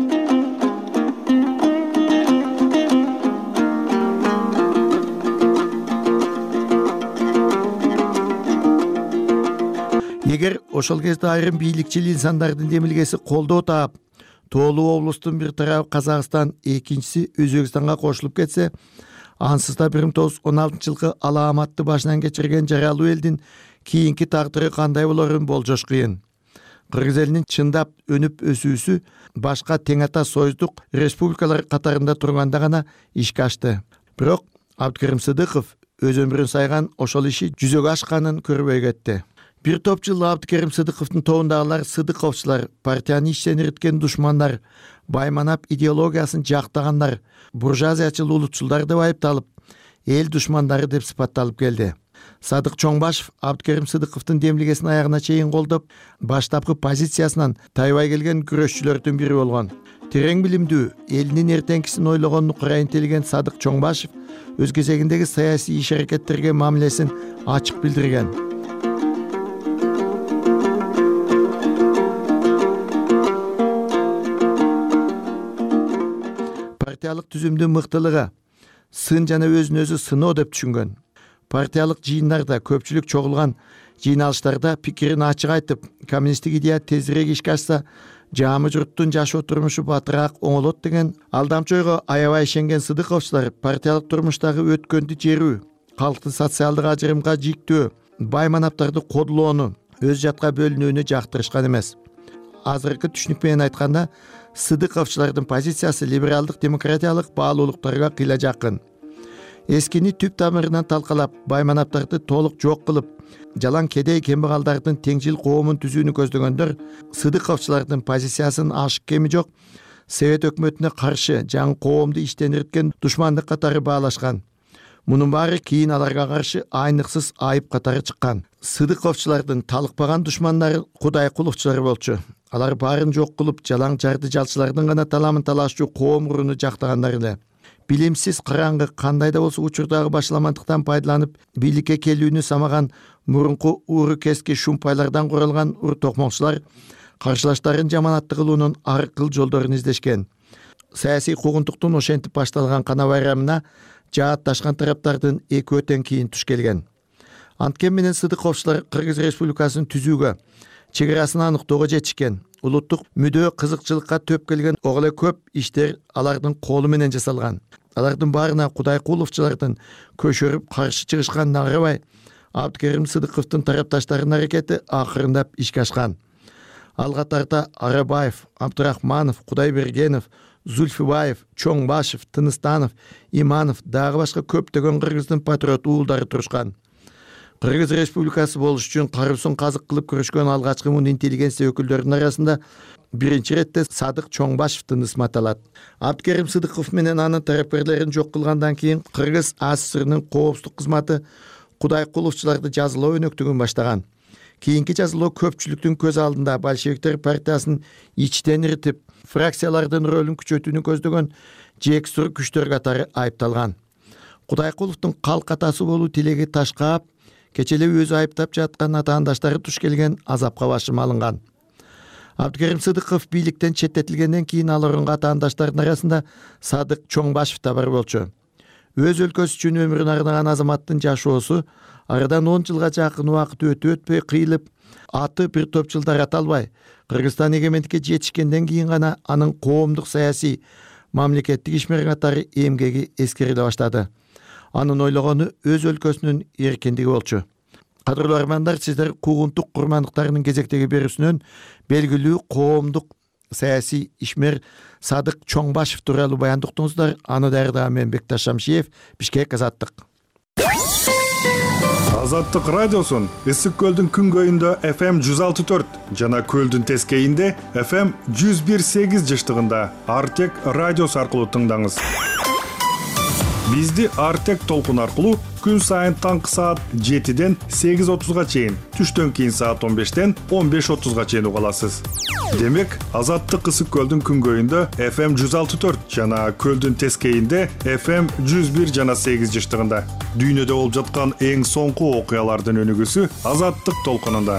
Эгер ошол кезде айрым бийликчил инсандардын демилгеси колдоо таап, тоолуу облустун бир тарабы Казакстан, экинчиси Өзбекстанга кошулуп кетсе, ансыз да 1916 жылкы алааматты башынан кечирген жаралуу элдин кийинки тагдыры кандай болорун болжош кыйын. Кыргыз элинин чындап өнүп өсүүсү башка тең ата союздук республикалар катарында турганда гана ишке ашты. Бирок Абдыкерим Сыдыков өз өмүрүн сайган ошол иши жүзөгө ашканын көрбөй кетти. Бир топ жыл Абдыкерим Сыдыковдун тобундагылар сыдыковчулар, партияны иштен ириткен душмандар, байманап идеологиясын жактагандар, буржуазиячыл улутчулдар деп айыпталып, эл душмандары деп сыпатталып келди. Садык Чоңбашев Абдыкерим Сыдыковдун демилгесин аягына чейин колдоп, баштапкы позициясынан тайбай келген күрөшчүлөрдүн бири болгон. Терең билимдүү, элинин эртеңкисин ойлогонун кура интеллигент Садык Чоңбашев өз кезегиндеги саясий иш-аракеттерге мамилесин ачык билдирген. Партиялык түзүмдүн мыктылыгы сын жана өзүн өзү сыноо деп түшүнгөн. Партиялык жыйындарда көпчүлүк чогулган жыйналыштарда пикирин ачык айтып, коммунисттик идея тезирээк ишке ашса, жаамы журттун жашоо турмушу батыраак оңолот деген алдамчы ойго аябай ишенген Сыдыковчулар партиялык турмуштагы өткөндү жерүү, калктын социалдык ажырымга жиктөө, бай манаптарды кодулоону, өз жатка бөлүнүүнү жактырышкан эмес. Азыркы түшүнүк менен айтканда, Сыдыковчулардын позициясы либералдык демократиялык баалуулуктарга кыйла жакын. Эскини түп тамырынан талкалап, бай манаптарды толук жок кылып, жалаң кедей кембагалдардын теңжил коомун түзүүнү көздөгөндөр Сыдыковчулардын позициясын ашык кеми жок, Совет өкмөтүнө каршы жаңы коомду иштен ирткен душмандык катары баалашкан. Мунун баары кийин аларга каршы айныксыз айып катары чыккан. Сыдыковчулардын талыкпаган душмандары Кудайкуловчулар болчу. Алар баарын жок кылып, жалаң жарды жалчылардын гана таламын талашчу коом уруну жактагандар эле. Билимсиз караңгы кандай да болсо учурдагы башаламандыктан пайдаланып, бийликке келүүнү самаган мурунку уру кески шумпайлардан куралган ур токмокчулар каршылаштарын жаманатты кылуунун ар кыл жолдорун издешкен. Саясий куугунтуктун ошентип башталган кана байрамына жаатташкан тараптардын экөөтөн кийин туш келген. Анткени менен Сыдыковчулар Кыргыз Республикасын түзүүгө, чегарасын аныктоого жетишкен. Улуттук мүдөө кызыкчылыкка төп келген оголе көп иштер алардын колу менен жасалган. Алардын баарына Кудайкуловчулардын көшөрүп каршы чыгышканына карабай, Абдыкерим Сыдыковдун тарапташтарынын аракети акырындап ишке ашкан. Ал катарда Арабаев, Абдырахманов, Кудайбергенов, Зульфибаев, Чоңбашев, Тыныстанов, Иманов дагы башка көптөгөн кыргыздын патриот уулдары турушкан. Кыргыз Республикасы болуш үчүн карысын казык кылып көрүшкөн алгачкы мун интеллигенция өкүлдөрүнүн арасында биринчи иретте Садык Чоңбашевдин ысмы аталат. Абдыкерим Сыдыков менен анын тараптерлерин жок кылгандан кийин Кыргыз АССРнын коопсуздук кызматы Кудайкуловчуларды жазалоо өнөктүгүн баштаган. Кийинки жазалоо көпчүлүктүн көз алдында большевиктер партиясын ичтен иритип, фракциялардын рөлүн күчөтүүнү көздөгөн жексур күчтөр катары айыпталган. Кудайкуловдун калк атасы болуу тилеги ташкап, кечеле өзү айыптап жаткан атаандаштары туш келген азапка башым алынган. Абдыкерим Сыдыков бийликтен четтетилгенден кийин ал орунга атаандаштардын арасында Садык Чоңбашев да бар болчу. Өз өлкөсү үчүн өмүрүн арнаган азаматтын жашоосу арадан 10 жылга жакын убакыт өтпөй кыйылып, аты бир топ жылдар аталбай, Кыргызстан эгемендикке жетишкенден кийин гана анын коомдук саясий мамлекеттик ишмер катары эмгеги эскериле баштады. Анын ойлогону өз өлкөсүнүн эркиндиги болчу. Кадырлуу армандар, сиздер куугунтук курмандыктарынын кезектеги берүүсүнөн белгилүү коомдук саясий ишмер Садык Чоңбашев тууралуу баяндоо уктуңуздар. Аны даярдаган мен Бекташ Шамшиев, Бишкек, Азаттык. Азаттык радиосун Ысык көлдүн күнгөйүндө FM 106.4 жана көлдүн тескейинде FM 101.8 жыштыгында Артек радиосу аркылуу тыңдаңыз. Бизди Артек толкун аркылуу күн сайын таңкы саат 7ден 8:30га чейин, түштөн кийин саат 15ден 15:30га чейин угаласыз. Демек, Азаттык Ысык көлдүн күнгөйүндө FM 106.4 жана көлдүн тескейинде FM 101 жана 8 жыштыгында. Дүйнөдө болуп жаткан эң соңку окуялардын өнүгүүсү Азаттык толкунунда.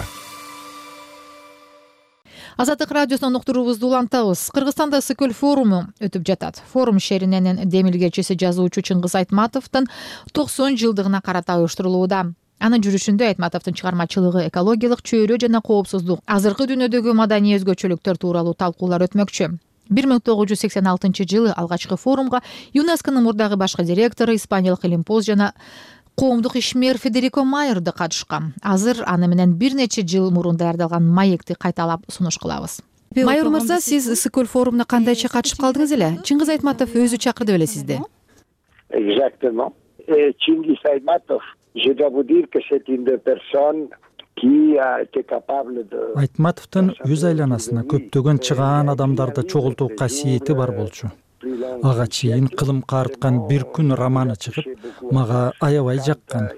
Азаттык радиосунун уктуруубузду улантабыз. Кыргызстанда Ысык көл форуму өтүп жатат. Форум шериненин демилгечиси жазуучу Чыңгыз Айтматовдун 90 жылдыгына карата уюштурулууда. Анын жүрүшүндө Айтматовдун чыгармачылыгы, экологиялык чөйрө жана коопсуздук, азыркы дүйнөдөгү маданий өзгөчөлүктөр тууралуу талкуулар өтмөкчү. 1986 жылы алгачкы форумга ЮНЕСКОнун мурдагы башкы директору, испаниялык илимпоз жана коомдук ишмер Федерико Майерди катышкан. Азыр аны менен бир нече жыл мурун даярдалган маекти кайталап сунуш кылабыз. Майор мырза, сиз Ысык көл форумуна кандайча катышып калдыңыз эле? Чыңгыз Айтматов өзү чакырды беле сизди? Exactement. Чыңгыз Айтматов, je dois vous dire que c'est une personne qui a été capable de Айтматовдун өз айланасына көптөгөн чыгаан адамдарды чогултуу касиети бар болчу. Ага чейин кылым каарткан бир күн романы чыгып, мага аябай жаккан.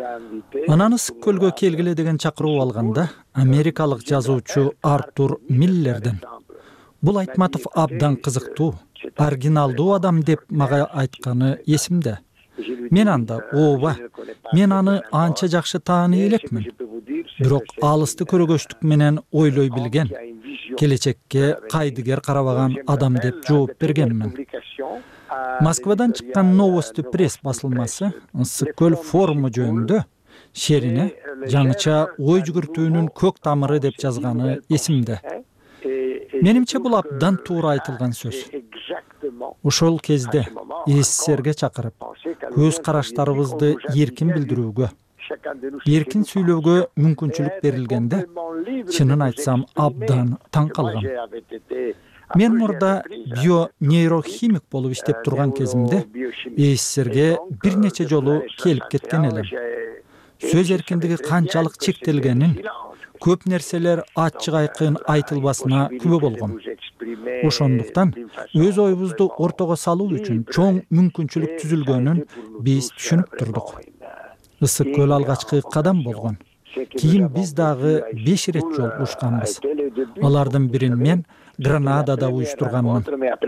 Анан Ысык көлгө келгиле деген чакыруу алганда америкалык жазуучу Артур Миллерден бул Айтматов абдан кызыктуу, оригиналдуу адам деп мага айтканы эсимде. Мен анда ооба, мен аны анча жакшы тааный элекмин. Бирок алысты көрөгөчтүк менен ойлой билген, келечекке кайдыгер карабаган адам деп жооп бергенмин. Москвадан чыккан Новости пресс басылмасы Ысык көл форуму жөнүндө шерине жаңыча ой жүгүртүүнүн көк тамыры деп жазганы эсимде. Менимче бул абдан туура айтылган сөз. Ошол кезде СССРге чакырып, көз караштарыбызды эркин билдирүүгө, эркин сүйлөөгө мүмкүнчүлүк берилгенде, чынын айтсам абдан таң калгам. Мен мурда бионейрохимик болуп иштеп турган кезимде СССРге бир нече жолу келип кеткен элем. Сөз эркиндиги канчалык чектелгенин, көп нерселер ачык айкын айтылбасына күбө болгом. Ошондуктан өз оюбузду ортого салуу үчүн чоң мүмкүнчүлүк түзүлгөнүн биз түшүнүп турдук. Ысык көл алгачкы кадам болгон. Кийин биз дагы 5 ирет жолугушканбыз. Алардын бирин мен Гранадада уюштурганмын.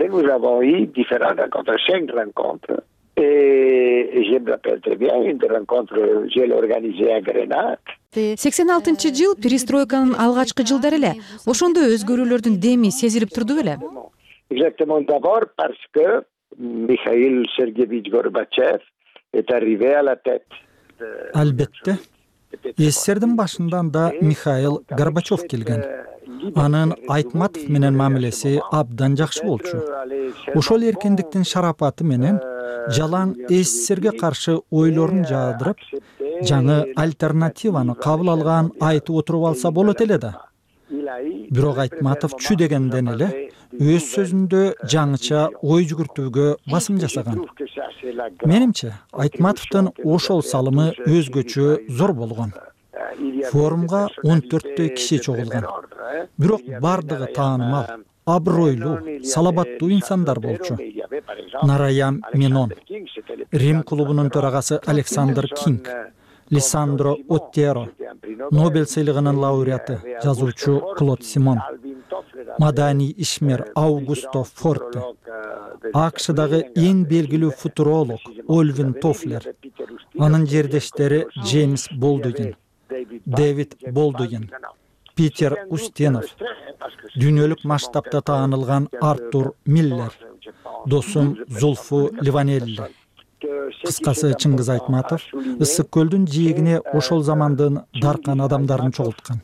Je me rappelle très bien une rencontre, je l'ai organisée à Grenade. 86-жыл перестройканын алгачкы жылдары эле. Ошондо өзгөрүүлөрдүн деми сезилип турду беле? Exactement, d'abord parce que Mikhail Sergeyevich Gorbachev est arrivé à la tête. Албетте, СССРдин башындан да Михаил Горбачев келген. Анын Айтматов менен мамилеси абдан жакшы болчу. Ошол эркиндиктин шарапаты менен жалаң СССРге каршы ойлорун жаадырып, жаңы альтернативаны кабыл алган айтып отуруп алса болот эле да. Бирок Айтматов чү дегенден эле өз сөзүндө жаңыча ой жүгүртүүгө басым жасаган. Менимче, Айтматовдун ошол салымы өзгөчө зор болгон. Форумга 14 киши чогулган. Бирок бардыгы таанымал, абройлуу, салабаттуу инсандар болчу. Нараян Менон, Рим клубунун төрагасы Александр Кинг, Лиссандро Оттеро, Нобель сыйлыгынын лауреаты, жазуучу Клод Симон, Мадани Ишмер Аугусто Форте, АКШдагы эң белгилүү футуролог Ольвин Тофлер, анын жердештери Джеймс Болдуин, Дэвид Болдуин, Питер Устенов, дүйнөлүк масштабта таанылган Артур Миллер, досум Зулфу Ливанелли. Кыскасы Чыңгыз Айтматов Ысык көлдүн жээгине ошол замандын даркан адамдарын чогулткан.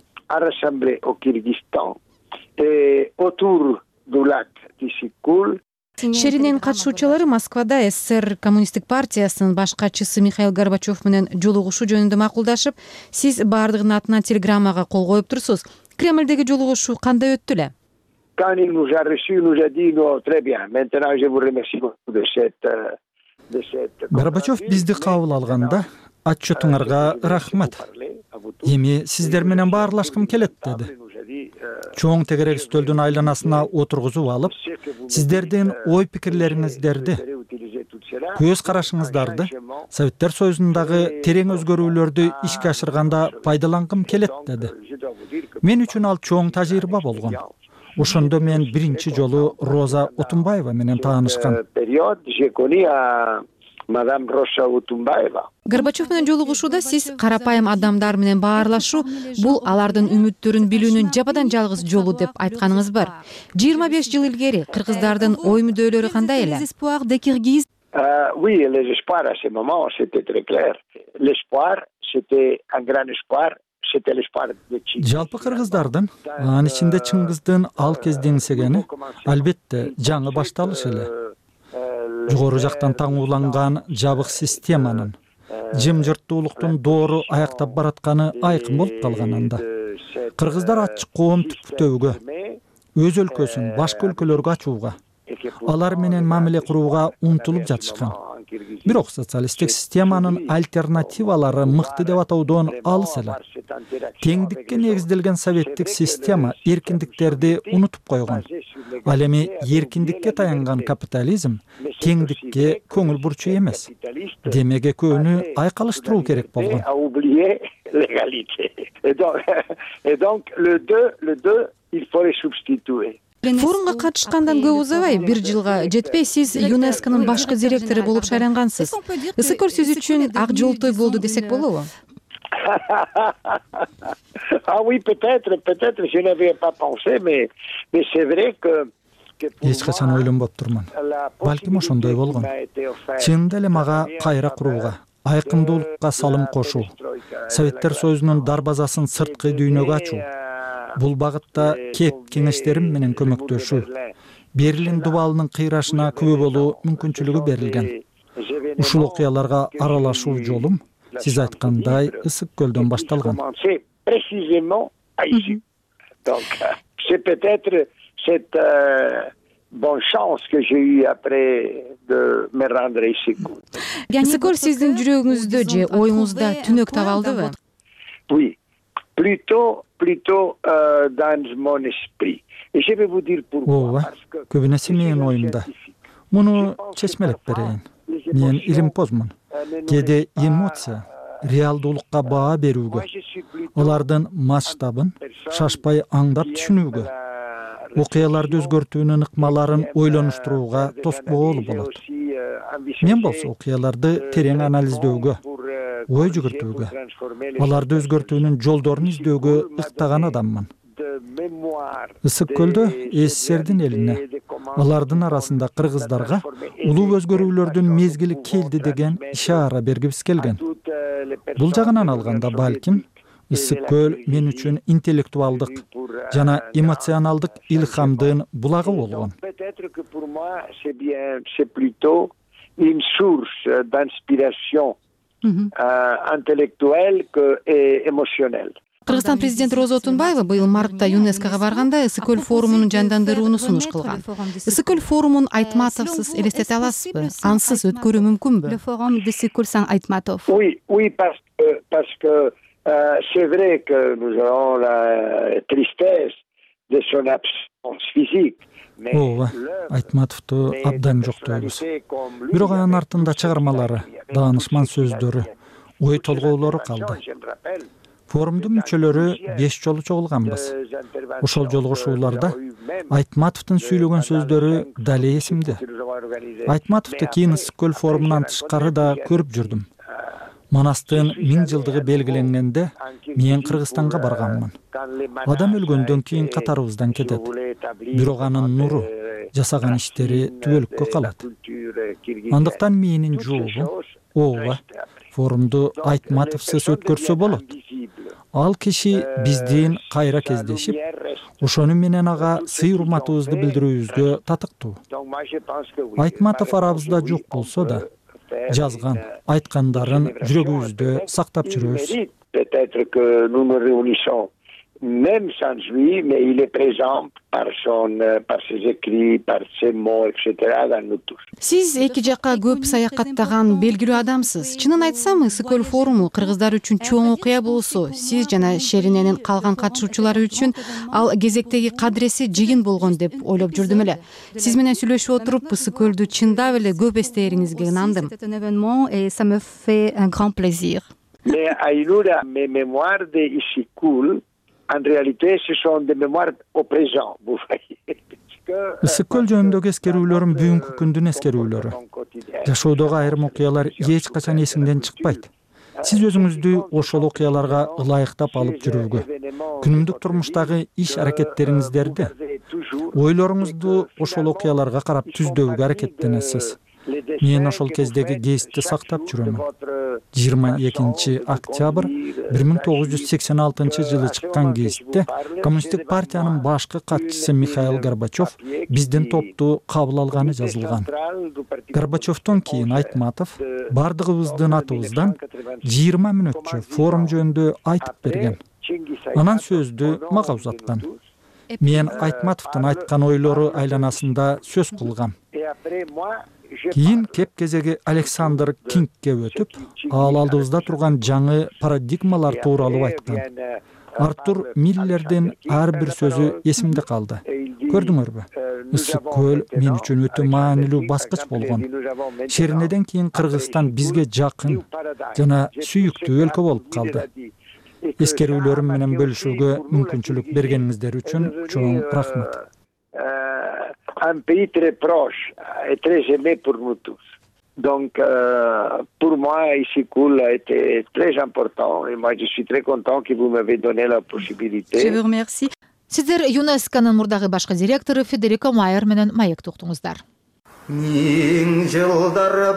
Шеринин катышуучулары Москвада СССР коммунисттик партиясынын баш катчысы Михаил Горбачев менен жолугушуу жөнүндө макулдашып, сиз бардыгынын атынан телеграммага кол коюп турсуз. Кремлдеги жолугушуу кандай өттү эле? Горбачев бизди кабыл алганда, отчетуңарга рахмат. Эми сиздер менен баарлашкым келет деди. Чоң тегерек үстөлдүн айланасына отургузуп алып, сиздердин ой пикирлериңиздерди, көз карашыңыздарды, Советтер Союзундагы терең өзгөрүүлөрдү ишке ашырганда пайдалангым келет деди. Мен үчүн ал чоң тажрыйба болгон. Ошондо мен биринчи жолу Роза Отунбаева менен таанышкам. Горбачев менен жолугушууда сиз карапайым адамдар менен баарлашуу бул алардын үмүттөрүн билүүнүн жападан жалгыз жолу деп айтканыңыз бар. 25 жыл илгери кыргыздардын ой мүдөлөрү кандай эле? Oui, l'espoir à ce moment, c'était très clair. L'espoir, c'était un grand espoir. Жалпы кыргыздардын, анын ичинде Чыңгыздын ал кезде эңсегени албетте жаңы башталыш эле. Жогору жактан таңууланган жабык системанын, жымжырттуулуктун доору аяктап баратканы айкын болуп калган анда. Кыргыздар ачык коом түптөөгө, өз өлкөсүн башка өлкөлөргө ачууга, алар менен мамиле курууга умтулуп жатышкан. Бирок социалисттик системанын альтернативалары мыкты деп атоодон алыс эле. Теңдикке негизделген советтик система эркиндиктерди унутуп койгон. Ал эми эркиндикке таянган капитализм теңдикке көңүл бурчу эмес. Демек экөөнү айкалыштыруу керек болгон. Форумга катышкандан көп узабай, 1 жылга жетпей сиз ЮНЕСКОнун башкы директору болуп шайлангансыз. Ысыкөл сиз үчүн ак жолтой болду десек болобу? Ah oui, peut-être, je n'avais pas pensé, mais c'est vrai que эч качан ойлонбоптурмун. Балким ошондой болгон. Чынында эле мага кайра курууга, айкындуулукка салым кошуу, Советтер Союзунун дарбазасын сырткы дүйнөгө ачуу, бул багытта кеп кеңештерим менен көмөктөшүү, Берлин дубалынын кыйрашына күбө болуу мүмкүнчүлүгү берилген. Ушул окуяларга аралашуу жолум сиз айткандай Ысык көлдөн башталган. Donc, c'est peut-être cette bonne chance que j'ai eue après de me rendre ici. Ысыкөл сиздин жүрөгүңүздө же оюңузда түнөк таба алдыбы? Oui, plutôt dans mon esprit. Et je vais vous dire pourquoi. Көбүнесе менин оюмда. Муну чечмелеп берейин. Мен илимпозмун. Кээде эмоция, реалдуулукка баа берүүгө, алардын масштабын шашпай аңдап түшүнүүгө, окуяларды өзгөртүүнүн ыкмаларын ойлонуштурууга тоскоолу болот. Мен болсо окуяларды терең анализдөөгө, ой жүгүртүүгө, аларды өзгөртүүнүн жолдорун издөөгө ыктаган адаммын. Ысык көлдө СССРдин элине, алардын арасында кыргыздарга улуу өзгөрүүлөрдүн мезгили келди деген ишаара бергибиз келген. Бул жагынан алганда балким Ысык көл мен үчүн интеллектуалдык жана эмоционалдык илхамдын булагы болгон. Peut-être que pour moi c'est plutôt une source d'inspiration intellectuelle et émotionnelle. Кыргызстан президенти Роза Отунбаева быйыл мартта ЮНЕСКОга барганда Ысык көл форумунун жандандырууну сунуш кылган. Ысык көл форумун Айтматовсуз элестете аласызбы? Ансыз өткөрүү мүмкүнбү? Oui, parce que c'est vrai que nous avons la tristesse de son absence physique. Ооба, Айтматовду абдан жоктойбуз. Бирок анын артында чыгармалары, даанышман сөздөрү, ой толгоолору калды. Форумдун мүчөлөрү 5 жолу чогулганбыз. Ошол жолугушууларда Айтматовдун сүйлөгөн сөздөрү дале эсимде. Айтматовду кийин Ысык көл форумунан тышкары да көрүп жүрдүм. Манастын 1000 жылдыгы белгиленгенде мен Кыргызстанга барганмын. Адам өлгөндөн кийин катарыбыздан кетет. Бирок анын нуру, жасаган иштери түбөлүккө калат. Андыктан менин жообум, ооба, форумду Айтматовсуз өткөрсө болот. Ал киши биздин кайра кездешип, ошону менен ага сый урматыбызды билдирүүбүзгө татыктуу. Айтматов арабызда жок болсо да, жазган, айткандарын жүрөгүбүздө сактап жүрөбүз. Peut-être que nous nous réunissons même sans lui, mais il est présent par ses écrits, par ses mots, etc. dans nous tous. Сиз эки жакка көп саякаттаган белгилүү адамсыз. Чынын айтсам, Ысык көл форуму кыргыздар үчүн чоң окуя болсо, сиз жана Шериненин калган катышуучулары үчүн ал кезектеги кадіреси жигин болгон деп ойлоп жүрдүм эле. Сиз менен сүйлөшүп отуруп, Ысык көлдү чындап эле көп эстээриңизге ынандым. Ça me fait un grand plaisir. Mais Aynura, mes mémoires de Issykul, en réalité, ce sont des mémoires au présent, vous voyez. Ысык көл жөнүндөгү эскерүүлөрүм бүгүнкү күндүн эскерүүлөрү. Жашоодогу айрым окуялар эч качан эсиңден чыкпайт. Сиз өзүңүздү ошол окуяларга ылайыктап алып жүрүүгө, күнүмдүк турмуштагы иш аракеттериңиздерди, ойлоруңузду ошол окуяларга карап түздөгүгө аракеттенесиз. Мен ошол кездеги гезитти сактап жүрөмүн. 22 октябрь 1986 жылы чыккан гезитте Коммунисттик партиянын башкы катчысы Михаил Горбачев биздин топту кабыл алганы жазылган. Горбачевдон кийин Айтматов бардыгыбыздын атыбыздан 20 мүнөтчө форум жөнүндө айтып берген. Анан сөздү мага узаткан. Мен Айтматовдун айткан ойлору айланасында сөз кылгам. Кийин кеп кезеги Александр Кингке өтүп, ал алдыбызда турган жаңы парадигмалар тууралуу айткан. Артур Миллердин ар бир сөзү эсимде калды. Көрдүңөрбү? Ысык көл мен үчүн өтө маанилүү баскыч болгон. Шеринеден кийин Кыргызстан бизге жакын жана сүйүктүү өлкө болуп калды. Эскерүүлөрүм менен бөлүшүүгө мүмкүнчүлүк бергениңиздер үчүн чоң рахмат. Un pays très proche et très aimé pour nous tous. Donc, pour moi, ici, Cool a été très important et moi, je suis très content que vous m'avez donné la possibilité. Je vous remercie. Сиздер ЮНЕСКОнун мурдагы башкы директору Федерико Майер менен маек токтуңуздар. Миң жылдар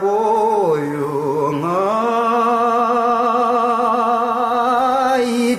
боюңа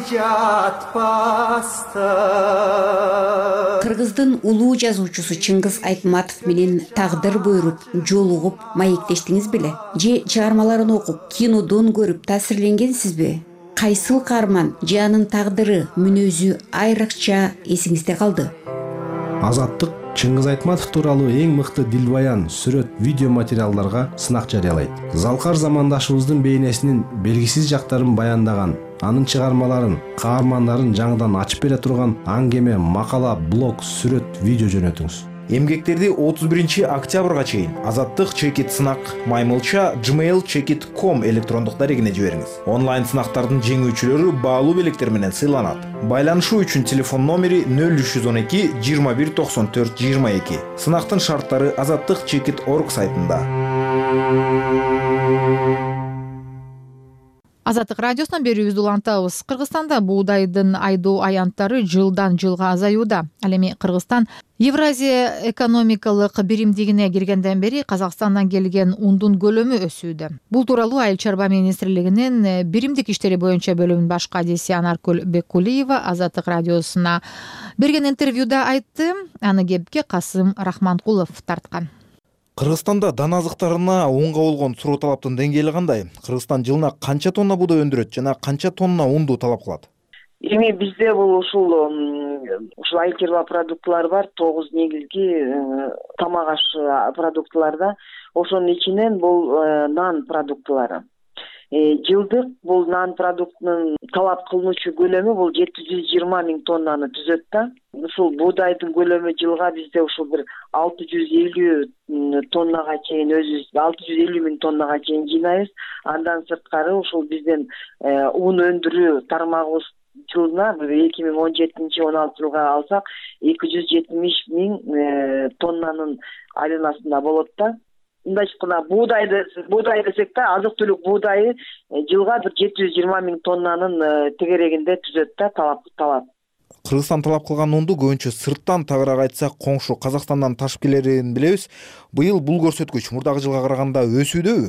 жатпастан. Кыргыздын улуу жазуучусу Чыңгыз Айтматов менен тагдыр буйруп, жолугуп, маектештиңиз беле? Же чыгармаларын окуп, кинодон көрүп таасирленгенсизби? Кайсыл каарман же анын тагдыры, мүнөзү айрыкча эсиңизде калды? Азаттык Чыңгыз Айтматов тууралуу эң мыкты дилбаян, сүрөт, видео материалдарга сынак жарыялайт. Залкар замандашыбыздын бейнесинин белгисиз жактарын баяндаган, анын чыгармаларын, каармандарын жаңыдан ачып бере турган аңгеме, макала, блог, сүрөт, видео жөнөтүңүз. Эмгектерди 31-октябрга чейин Азаттык _сынак @gmail.com электрондук дарегине жибериңиз. Онлайн сынактардын жеңүүчүлөрү баалуу белектер менен сыйланат. Байланышуу үчүн телефон номери 0312 21 94 22. Сынактын шарттары azattik.org сайтында. Азаттык радиосунан берүүбүздү улантабыз. Кыргызстанда буудайдын айдоо аянттары жылдан жылга азаюуда. Ал эми Кыргызстан Евразия экономикалык биримдигине киргенден бери Казакстандан келген ундун көлөмү өсүүдө. Бул тууралуу Айыл чарба министрлигинин биримдик иштери боюнча бөлүмүнүн баш кадиси Анаркүл Беккулиева Азаттык радиосуна берген интервьюда айтты. Аны кепке Касым Рахманкулов тарткан. Кыргызстанда дан азыктарына унга болгон суроо талаптын деңгээли кандай? Кыргызстан жылына канча тонна буудай өндүрөт жана канча тонна унду талап кылат? Эми бизде бул ушул айыл чарба продуктылар бар, 9 негизги тамак аш продуктыларда. Ошонун ичинен бул нан продуктылары. Жылдык бул нан продуктунун талап кылынуучу көлөмү бул 720 000 тоннаны түзөт да. Ушул буудайдын көлөмү жылга бизде ушул бир 650 тоннага чейин 650 000 тоннага чейин жыйнайбыз. Андан сырткары ушул биздин ун өндүрүү тармагыбыз жылына 2017-16 жылга алсак 270 000 тоннанын айланасында болот да. Мындай айтканда буудай десек да, азык-түлүк буудайы жылга бир 720 000 тоннанын тегерегинде түзөт да талап. Кыргызстан талап кылган унду көбүнчө сырттан, тагыраак айтсак, коңшу Казакстандан ташып келерин билебиз. Быйыл бул көрсөткүч мурдагы жылга караганда өсүүдөбү?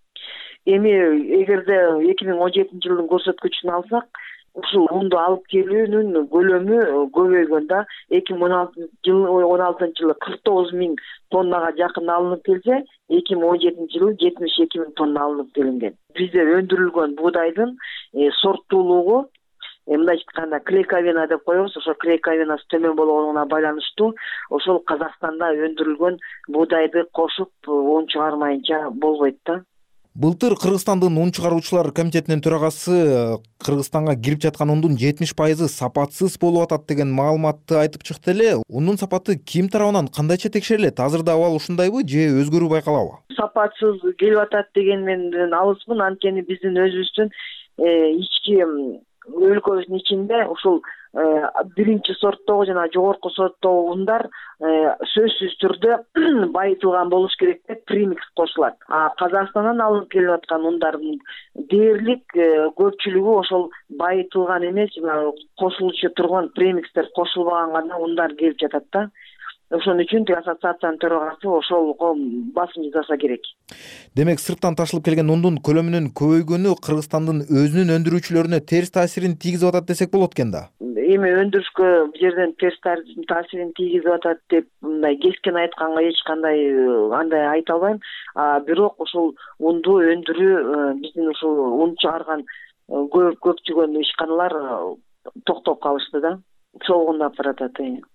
Эми эгерде 2017 жылдын көрсөткүчүн алсак, ушул унду алып келүүнүн көлөмү көбөйгөн да. 2016 жылы 49 000 тоннага жакын алынып келсе, 2017 жылы 72 000 тонна алынып келинген. Бизде өндүрүлгөн буудайдын сорттуулугу мындай айтканда клейковина деп коебуз. Ошо клейковинасы төмөн болгонуна байланыштуу ошол Казакстанда өндүрүлгөн буудайды кошуп ун чыгармайынча болбойт да. Былтыр Кыргызстандын ун чыгаруучулар комитетинин төрагасы Кыргызстанга кирип жаткан ундун 70% сапатсыз болуп атат деген маалыматты айтып чыкты эле. Ундун сапаты ким тарабынан кандайча текшерилет? Азырда абал ушундайбы же өзгөрүү байкалабы? Сапатсыз келип атат деген мен алыспын. Анткени биздин өзүбүздүн ички өлкөбүздүн ичинде ушул биринчи сорттогу жана жогорку сорттогу ундар сөзсүз түрдө байытылган болуш керек деп премикс кошулат. Казакстандан алынып келип аткан ундардын дээрлик көпчүлүгү ошол байытылган эмес, кошулчу турган премикстер кошулбаган гана ундар келип жатат да. Ошон үчүн ассоциациянын төрагасы ошолго басым жасаса керек. Демек, сырттан ташылып келген ундун көлөмүнүн көбөйгөнү Кыргызстандын өзүнүн өндүрүүчүлөрүнө терс таасирин тийгизип атат десек болот экен да. Эми өндүрүшкө бул жерден терс таасирин тийгизип атат деп мындай кескен айтканга эч кандай андай айта албайм. Бирок ушул унду өндүрүү биздин ушул ун чыгарган көптөгөн ишканалар токтоп калышты да. Солгундап баратат.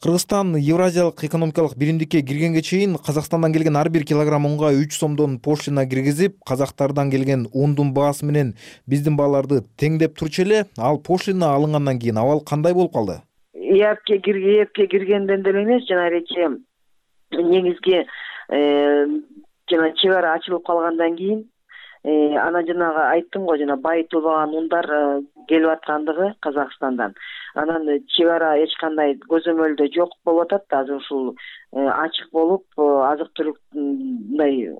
Кыргызстан Евразиялык экономикалык биримдикке киргенге чейин Казакстандан келген ар бир килограмм унга 3 сомдон пошлина киргизип, казактардан келген ундун баасы менен биздин бааларды теңдеп турчу эле. Ал пошлина алынгандан кийин абал кандай болуп калды? ЭАПке киргенден деле эмес, жана эле негизги жана чек ара ачылып калгандан кийин анан жанагы айттым го, жана байытылбаган ундар келип аткандыгы Казакстандан. Анан чек ара эч кандай көзөмөлдө жок болуп атат. Азыр ушул ачык болуп, азык-түлүк мындай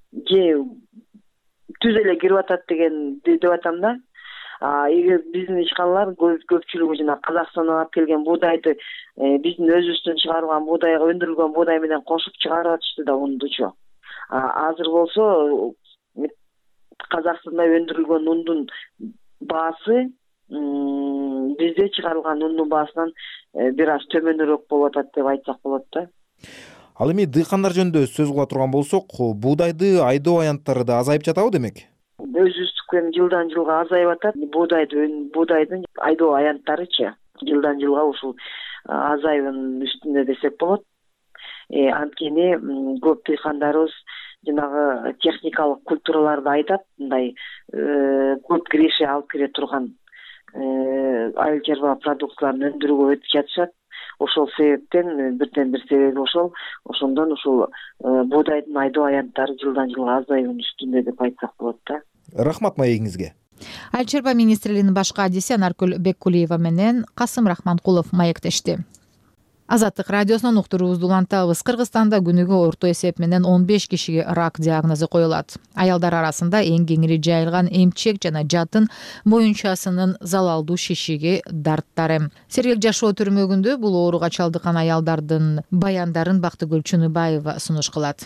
түз эле кирип атат деген деп атам да. Эгер биздин ишканалар көпчүлүгү жана Казакстандан алып келген буудайды биздин өзүбүздөн чыгарылган буудайга, өндүрүлгөн буудай менен кошуп чыгарып атышты да ундучу. Азыр болсо Казакстанда өндүрүлгөн ундун баасы бизде чыгарылган ундун баасынан бир аз төмөнүрөөк болуп атат деп айтсак болот да. Ал эми дыйкандар жөнүндө сөз кыла турган болсок, буудайды айдоо аянттары да азайып жатабы демек? Өзүбүздүкү жылдан жылга азайып атат. Буудайдын айдоо аянттарычы жылдан жылга ушул азайуунун үстүндө десек болот. Анткени көп дыйкандарыбыз жанагы техникалык культураларды айтат, мындай көп киреше алып кире турган айыл чарба продуктыларын өндүрүүгө өтүп жатышат. Ошол себептен бирден бир себеби ошол. Ошондон ушул буудайдын айдоо аянттары жылдан жылга азайуунун үстүндө деп айтсак болот да. Рахмат маегиңизге. Айыл чарба министрлигинин башкы адиси Анаркүл Беккулиева менен Касым Рахманкулов маектешти. Азаттык радиосунан уктуруубузду улантабыз. Кыргызстанда күнүгө орто эсеп менен 15 кишиге рак диагнозу коюлат. Аялдар арасында эң кеңири жайылган эмчек жана жатын моюнчасынын залалдуу шишиги дарттары. Сергек жашоо түрмөгүндө бул ооруга чалдыккан аялдардын баяндарын Бактыгүл Чыныбаева сунуш кылат.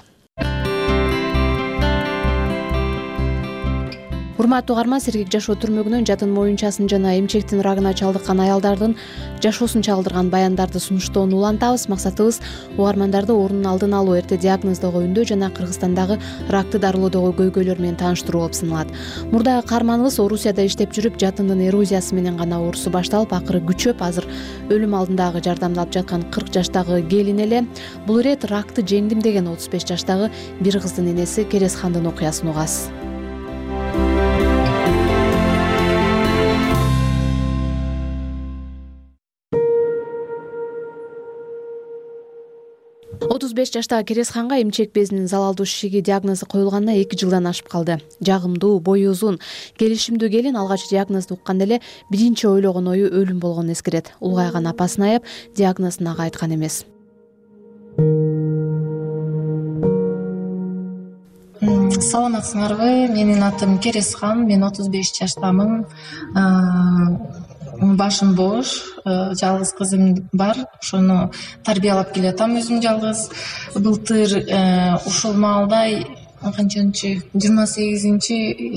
Урматтуу угарман, сергек жашоо түрмөгүнөн жатын моюнчасын жана эмчектин рагына чалдыккан аялдардын жашоосун чагылдырган баяндарды сунуштоону улантабыз. Максатыбыз угармандарды оорунун алдын алуу, эрте диагноздоого үндөө жана Кыргызстандагы ракты дарылоодогу көйгөйлөр менен тааныштыруу болуп саналат. Мурдагы каарманыбыз Орусияда иштеп жүрүп, жатындын эрозиясы менен гана оорусу башталып, акыры күчөп, азыр өлүм алдындагы жардамды алып жаткан 40 жаштагы келин эле. Бул ирет ракты жеңдим деген 35 жаштагы бир кыздын энеси Кересхандын окуясын угасыз. 35 жаштагы Кересханга эмчек безинин залалдуу шишиги диагнозу коюлганына 2 жылдан ашып калды. Жагымдуу, бою узун, келишимдүү келин алгач диагнозду укканда эле биринчи ойлогон ою өлүм болгонун эскерет. Улгайган апасын аяп, диагнозун ага айткан эмес. Саламатсыңарбы? Менин атым Кересхан, мен 35 жаштамын. Башым бош, жалгыз кызым бар. Ошону тарбиялап келатам өзүм жалгыз. Былтыр ушул маалда канчанчы 28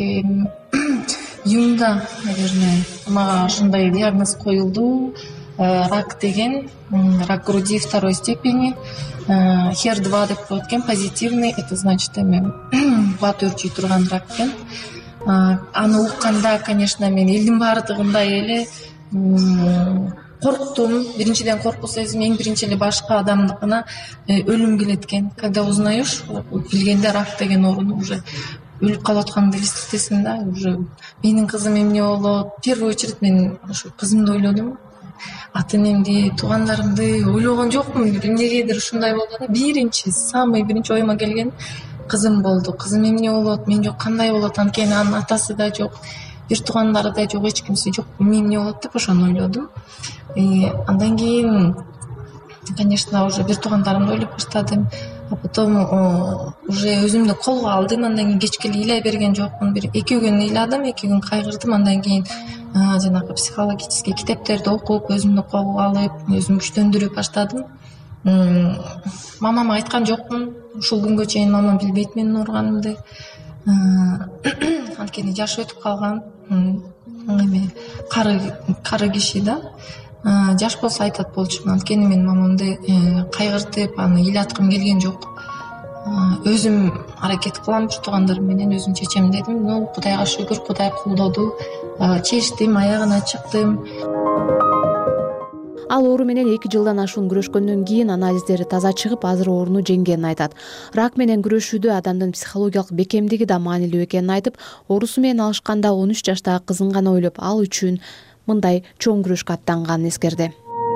июнда, наверное, мага ушундай диагноз коюлду. Рак деген, рак груди 2 степени, HER2 деп коет экен, позитивный, это значит эми бат өрчүй турган рак экен. Аны укканда, конечно, мен элдин баардыгындай эле корктум. Биринчиден коркуу сезим эң биринчи эле башка адамдыкына өлүм келет экен. Когда узнаешь, билгенде рак деген ооруну уже өлүп калып атканды эстетесиң да, уже менин кызым эмне болот? В первую очередь мен ошо кызымды ойлодум. Ата энемди, туугандарымды ойлогон жокмун. Эмнегедир ушундай болду да. Самый биринчи оюма келген кызым болду. Кызым эмне болот? Мен жок, кандай болот? Анткени анын атасы да жок, бир туугандары да жок, эч кимиси жок. Эмне болот деп ошону ойлодум. Андан кийин, конечно, уже бир туугандарымды ойлоп баштадым. А потом уже өзүмдү колго алдым. Андан кийин кечке эле ыйлай берген жокмун. Бир 2 күн ыйладым, 2 күн кайгырдым. Андан кийин жанагы психологический китептерди окуп, өзүмдү колго алып, өзүмдү күчтөндүрүп баштадым. Мамама айткан жокмун. Ушул күнгө чейин мамам билбейт менин ооруганымды. Анткени жашы өтүп калган. Эми кары киши да. Жаш болсо айтат болчумун. Анткени мен мамамды кайгыртып, аны ыйлаткым келген жок. Өзүм аракет кылам, туугандарым менен өзүм чечем дедим. Но Кудайга шүгүр, Кудай колдоду. Чечтим, аягына чыктым. Ал оору менен 2 жылдан ашуун күрөшкөндөн кийин анализдери таза чыгып, азыр ооруну жеңгенин айтат. Рак менен күрөшүүдө адамдын психологиялык бекемдиги да маанилүү экенин айтып, оорусу менен алышканда 13 жаштагы кызын гана ойлоп, ал үчүн мындай чоң күрөшкө аттанганын эскерди.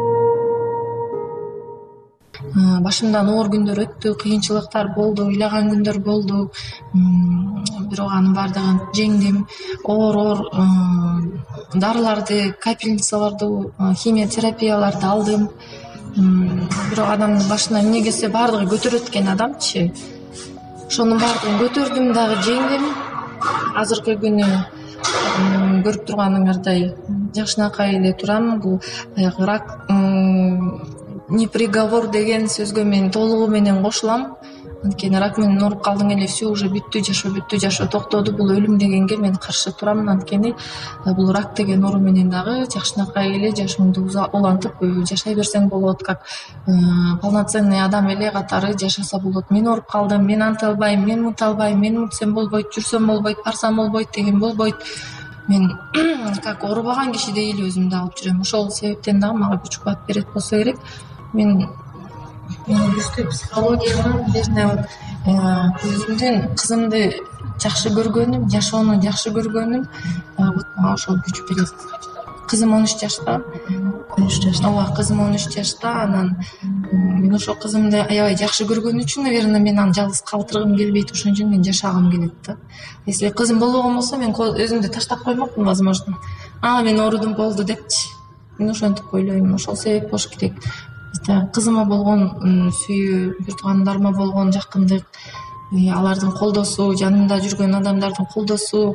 Башымдан оор күндөр өттү, кыйынчылыктар болду, ыйлаган күндөр болду. Бирок анын баардыгын жеңдим. Оор дарыларды, капельницаларды, химиотерапияларды алдым. Бирок адамдын башына эмне келсе баардыгы көтөрөт экен адамчы. Ошонун баардыгын көтөрдүм дагы жеңдим. Азыркы күнү көрүп турганыңардай жакшынакай эле турам. Бул баягы рак не приговор деген сөзгө мен толугу менен кошулам. Анткени рак менен ооруп калдың эле, все уже бүттү, жашоо токтоду. Бул өлүм дегенге мен каршы турам. Анткени бул рак деген оору менен дагы жакшынакай эле жашооңду улантып жашай берсең болот, как полноценный адам эле катары жашаса болот. Мен ооруп калдым, мен анта албайм, мен мынта албайм, мен мынтсем болбойт, жүрсөм болбойт, барсам болбойт деген болбойт. Мен как оорубаган кишидей эле өзүмдү алып жүрөм. Ошол себептен дагы мага күч кубат берет болсо керек. Мен психологияны өзүмдүн кызымды жакшы көргөнүм, жашоону жакшы көргөнүм мага ошол күч берет. Кызым 13 жашта. Ооба, кызым 13 жашта. Анан мен ошол кызымды аябай жакшы көргөн үчүн, наверное, мен аны жалгыз калтыргым келбейт, ошон үчүн мен жашагым келет да. Если кызым болбогон болсо, мен өзүмдү таштап коймокмун, возможно. Мен оорудум болду депчи. Мен ошентип ойлойм. Ошол себеп болуш керек. Кызыма болгон сүйүү, бир туугандарыма болгон жакындык, алардын колдосу, жанымда жүргөн адамдардын колдосу.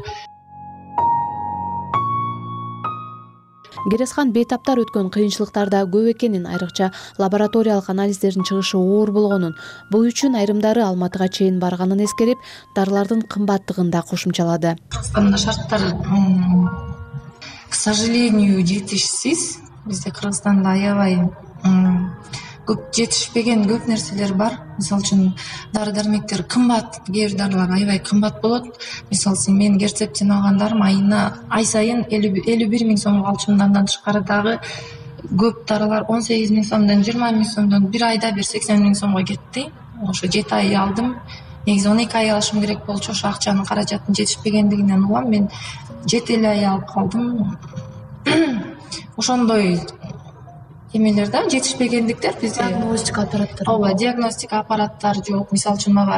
Кересхан бейтаптар өткөн кыйынчылыктар да көп экенин, айрыкча лабораториялык анализдердин чыгышы оор болгонун, бул үчүн айрымдары Алматыга чейин барганын эскерип, дарылардын кымбаттыгын да кошумчалады. Кыргызстанда шарттар, к сожалению, жетишсиз. Бизде Кыргызстанда аябай көп жетишпеген көп нерселер бар. Мисалы үчүн дары-дармектер кымбат, кээ бир дарылар аябай кымбат болот. Мисалы үчүн мен герцептин алгандарым ай сайын 51 миң сомго алчумун. Андан тышкары дагы көп дарылар 18 миң сомдон, 20 миң сомдон бир айда бир 80 миң сомго кетти. Ошо 7 ай алдым. Негизи 12 ай алышым керек болчу. Ошо акчанын каражатын жетишпегендигинен улам мен 7 ай алып калдым. Ошондой эмелер да, жетишпегендиктер бизде. Диагностика аппараттары. Ооба, диагностика аппараттары жок. Мисалы үчүн мага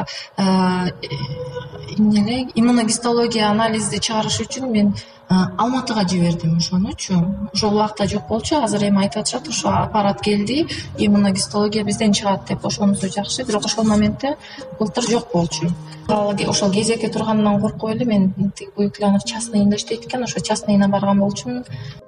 иммуногистология анализди чыгарыш үчүн мен Алматыга жибердим ошонучу. Ошол убакта жок болчу. Азыр эми айтып атышат, ошо аппарат келди, иммуногистология бизден чыгат деп. Ошонусу жакшы, бирок ошол моментте былтыр жок болчу. Ошол кезекке тургандан коркуп эле мен Буйклянов частныйында иштейт экен, ошо частныйына барган болчумун.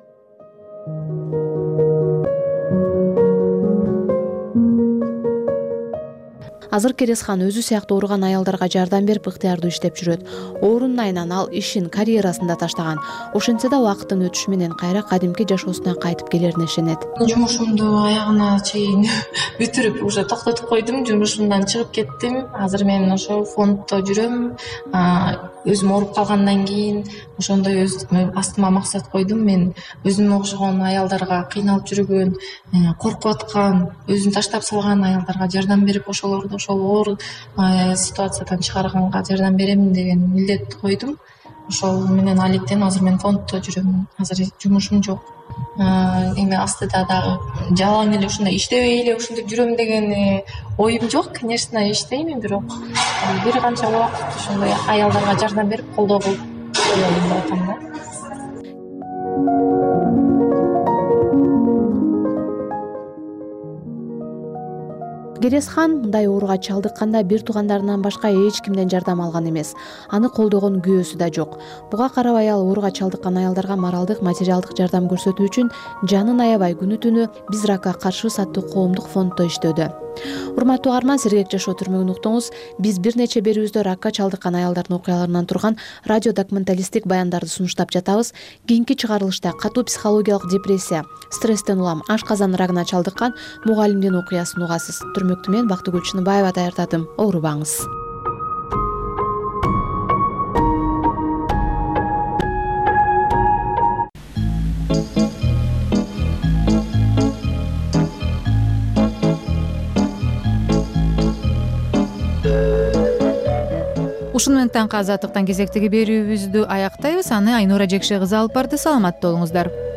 Азыр Кересхан өзү сыяктуу ооруган аялдарга жардам берип ыктыярдуу иштеп жүрөт. Оорунун айынан ал ишин, карьерасында таштаган. Ошентсе да убакыттын өтүшү менен кайра кадимки жашоосуна кайтып келерине ишенет. Жумушумду аягына чейин бүтүрүп уже токтотуп койдум. Жумушумдан чыгып кеттим. Азыр мен ошо фонддо жүрөм. Өзүм ооруп калгандан кийин ошондой өз астыма максат койдум. Мен өзүмө окшогон аялдарга, кыйналып жүргөн, коркуп аткан, өзүн таштап салган аялдарга жардам берип, ошол оор ситуациядан чыгарганга жардам беремин деген милдет койдум. Ошол менен алектен азыр мен фонддо жүрөм. Азыр жумушум жок. Эми астыда дагы жалаң эле ушундай иштебей эле ушинтип жүрөм деген оюм жок. Конечно, иштеймин, бирок бир канча убакыт ушундай аялдарга жардам берип, колдоо кылып коелу деп атам да. Кересхан мындай ооруга чалдыкканда бир туугандарынан башка эч кимден жардам алган эмес. Аны колдогон күйөөсү да жок. Буга карабай ал ооруга чалдыккан аялдарга моралдык, материалдык жардам көрсөтүү үчүн жанын аябай күнү-түнү Биз ракка каршы саттуу коомдук фонддо иштөөдө. Урматтуу угарман, сергек жашоо түрмөгүн уктуңуз. Биз бир нече берүүбүздө ракка чалдыккан аялдардын окуяларынан турган радио документалисттик баяндарды сунуштап жатабыз. Кийинки чыгарылышта катуу психологиялык депрессия, стресстен улам ашказан рагына чалдыккан мугалимдин окуясын угасыз. Түрмөктү мен Бактыгүл Чыныбаева даярдадым. Оорубаңыз. ушуну менен таңкы азаттыктан кезектеги берүүбүздү аяктайбыз. Аны Айнура Жекше кызы алып барды. Саламатта болуңуздар.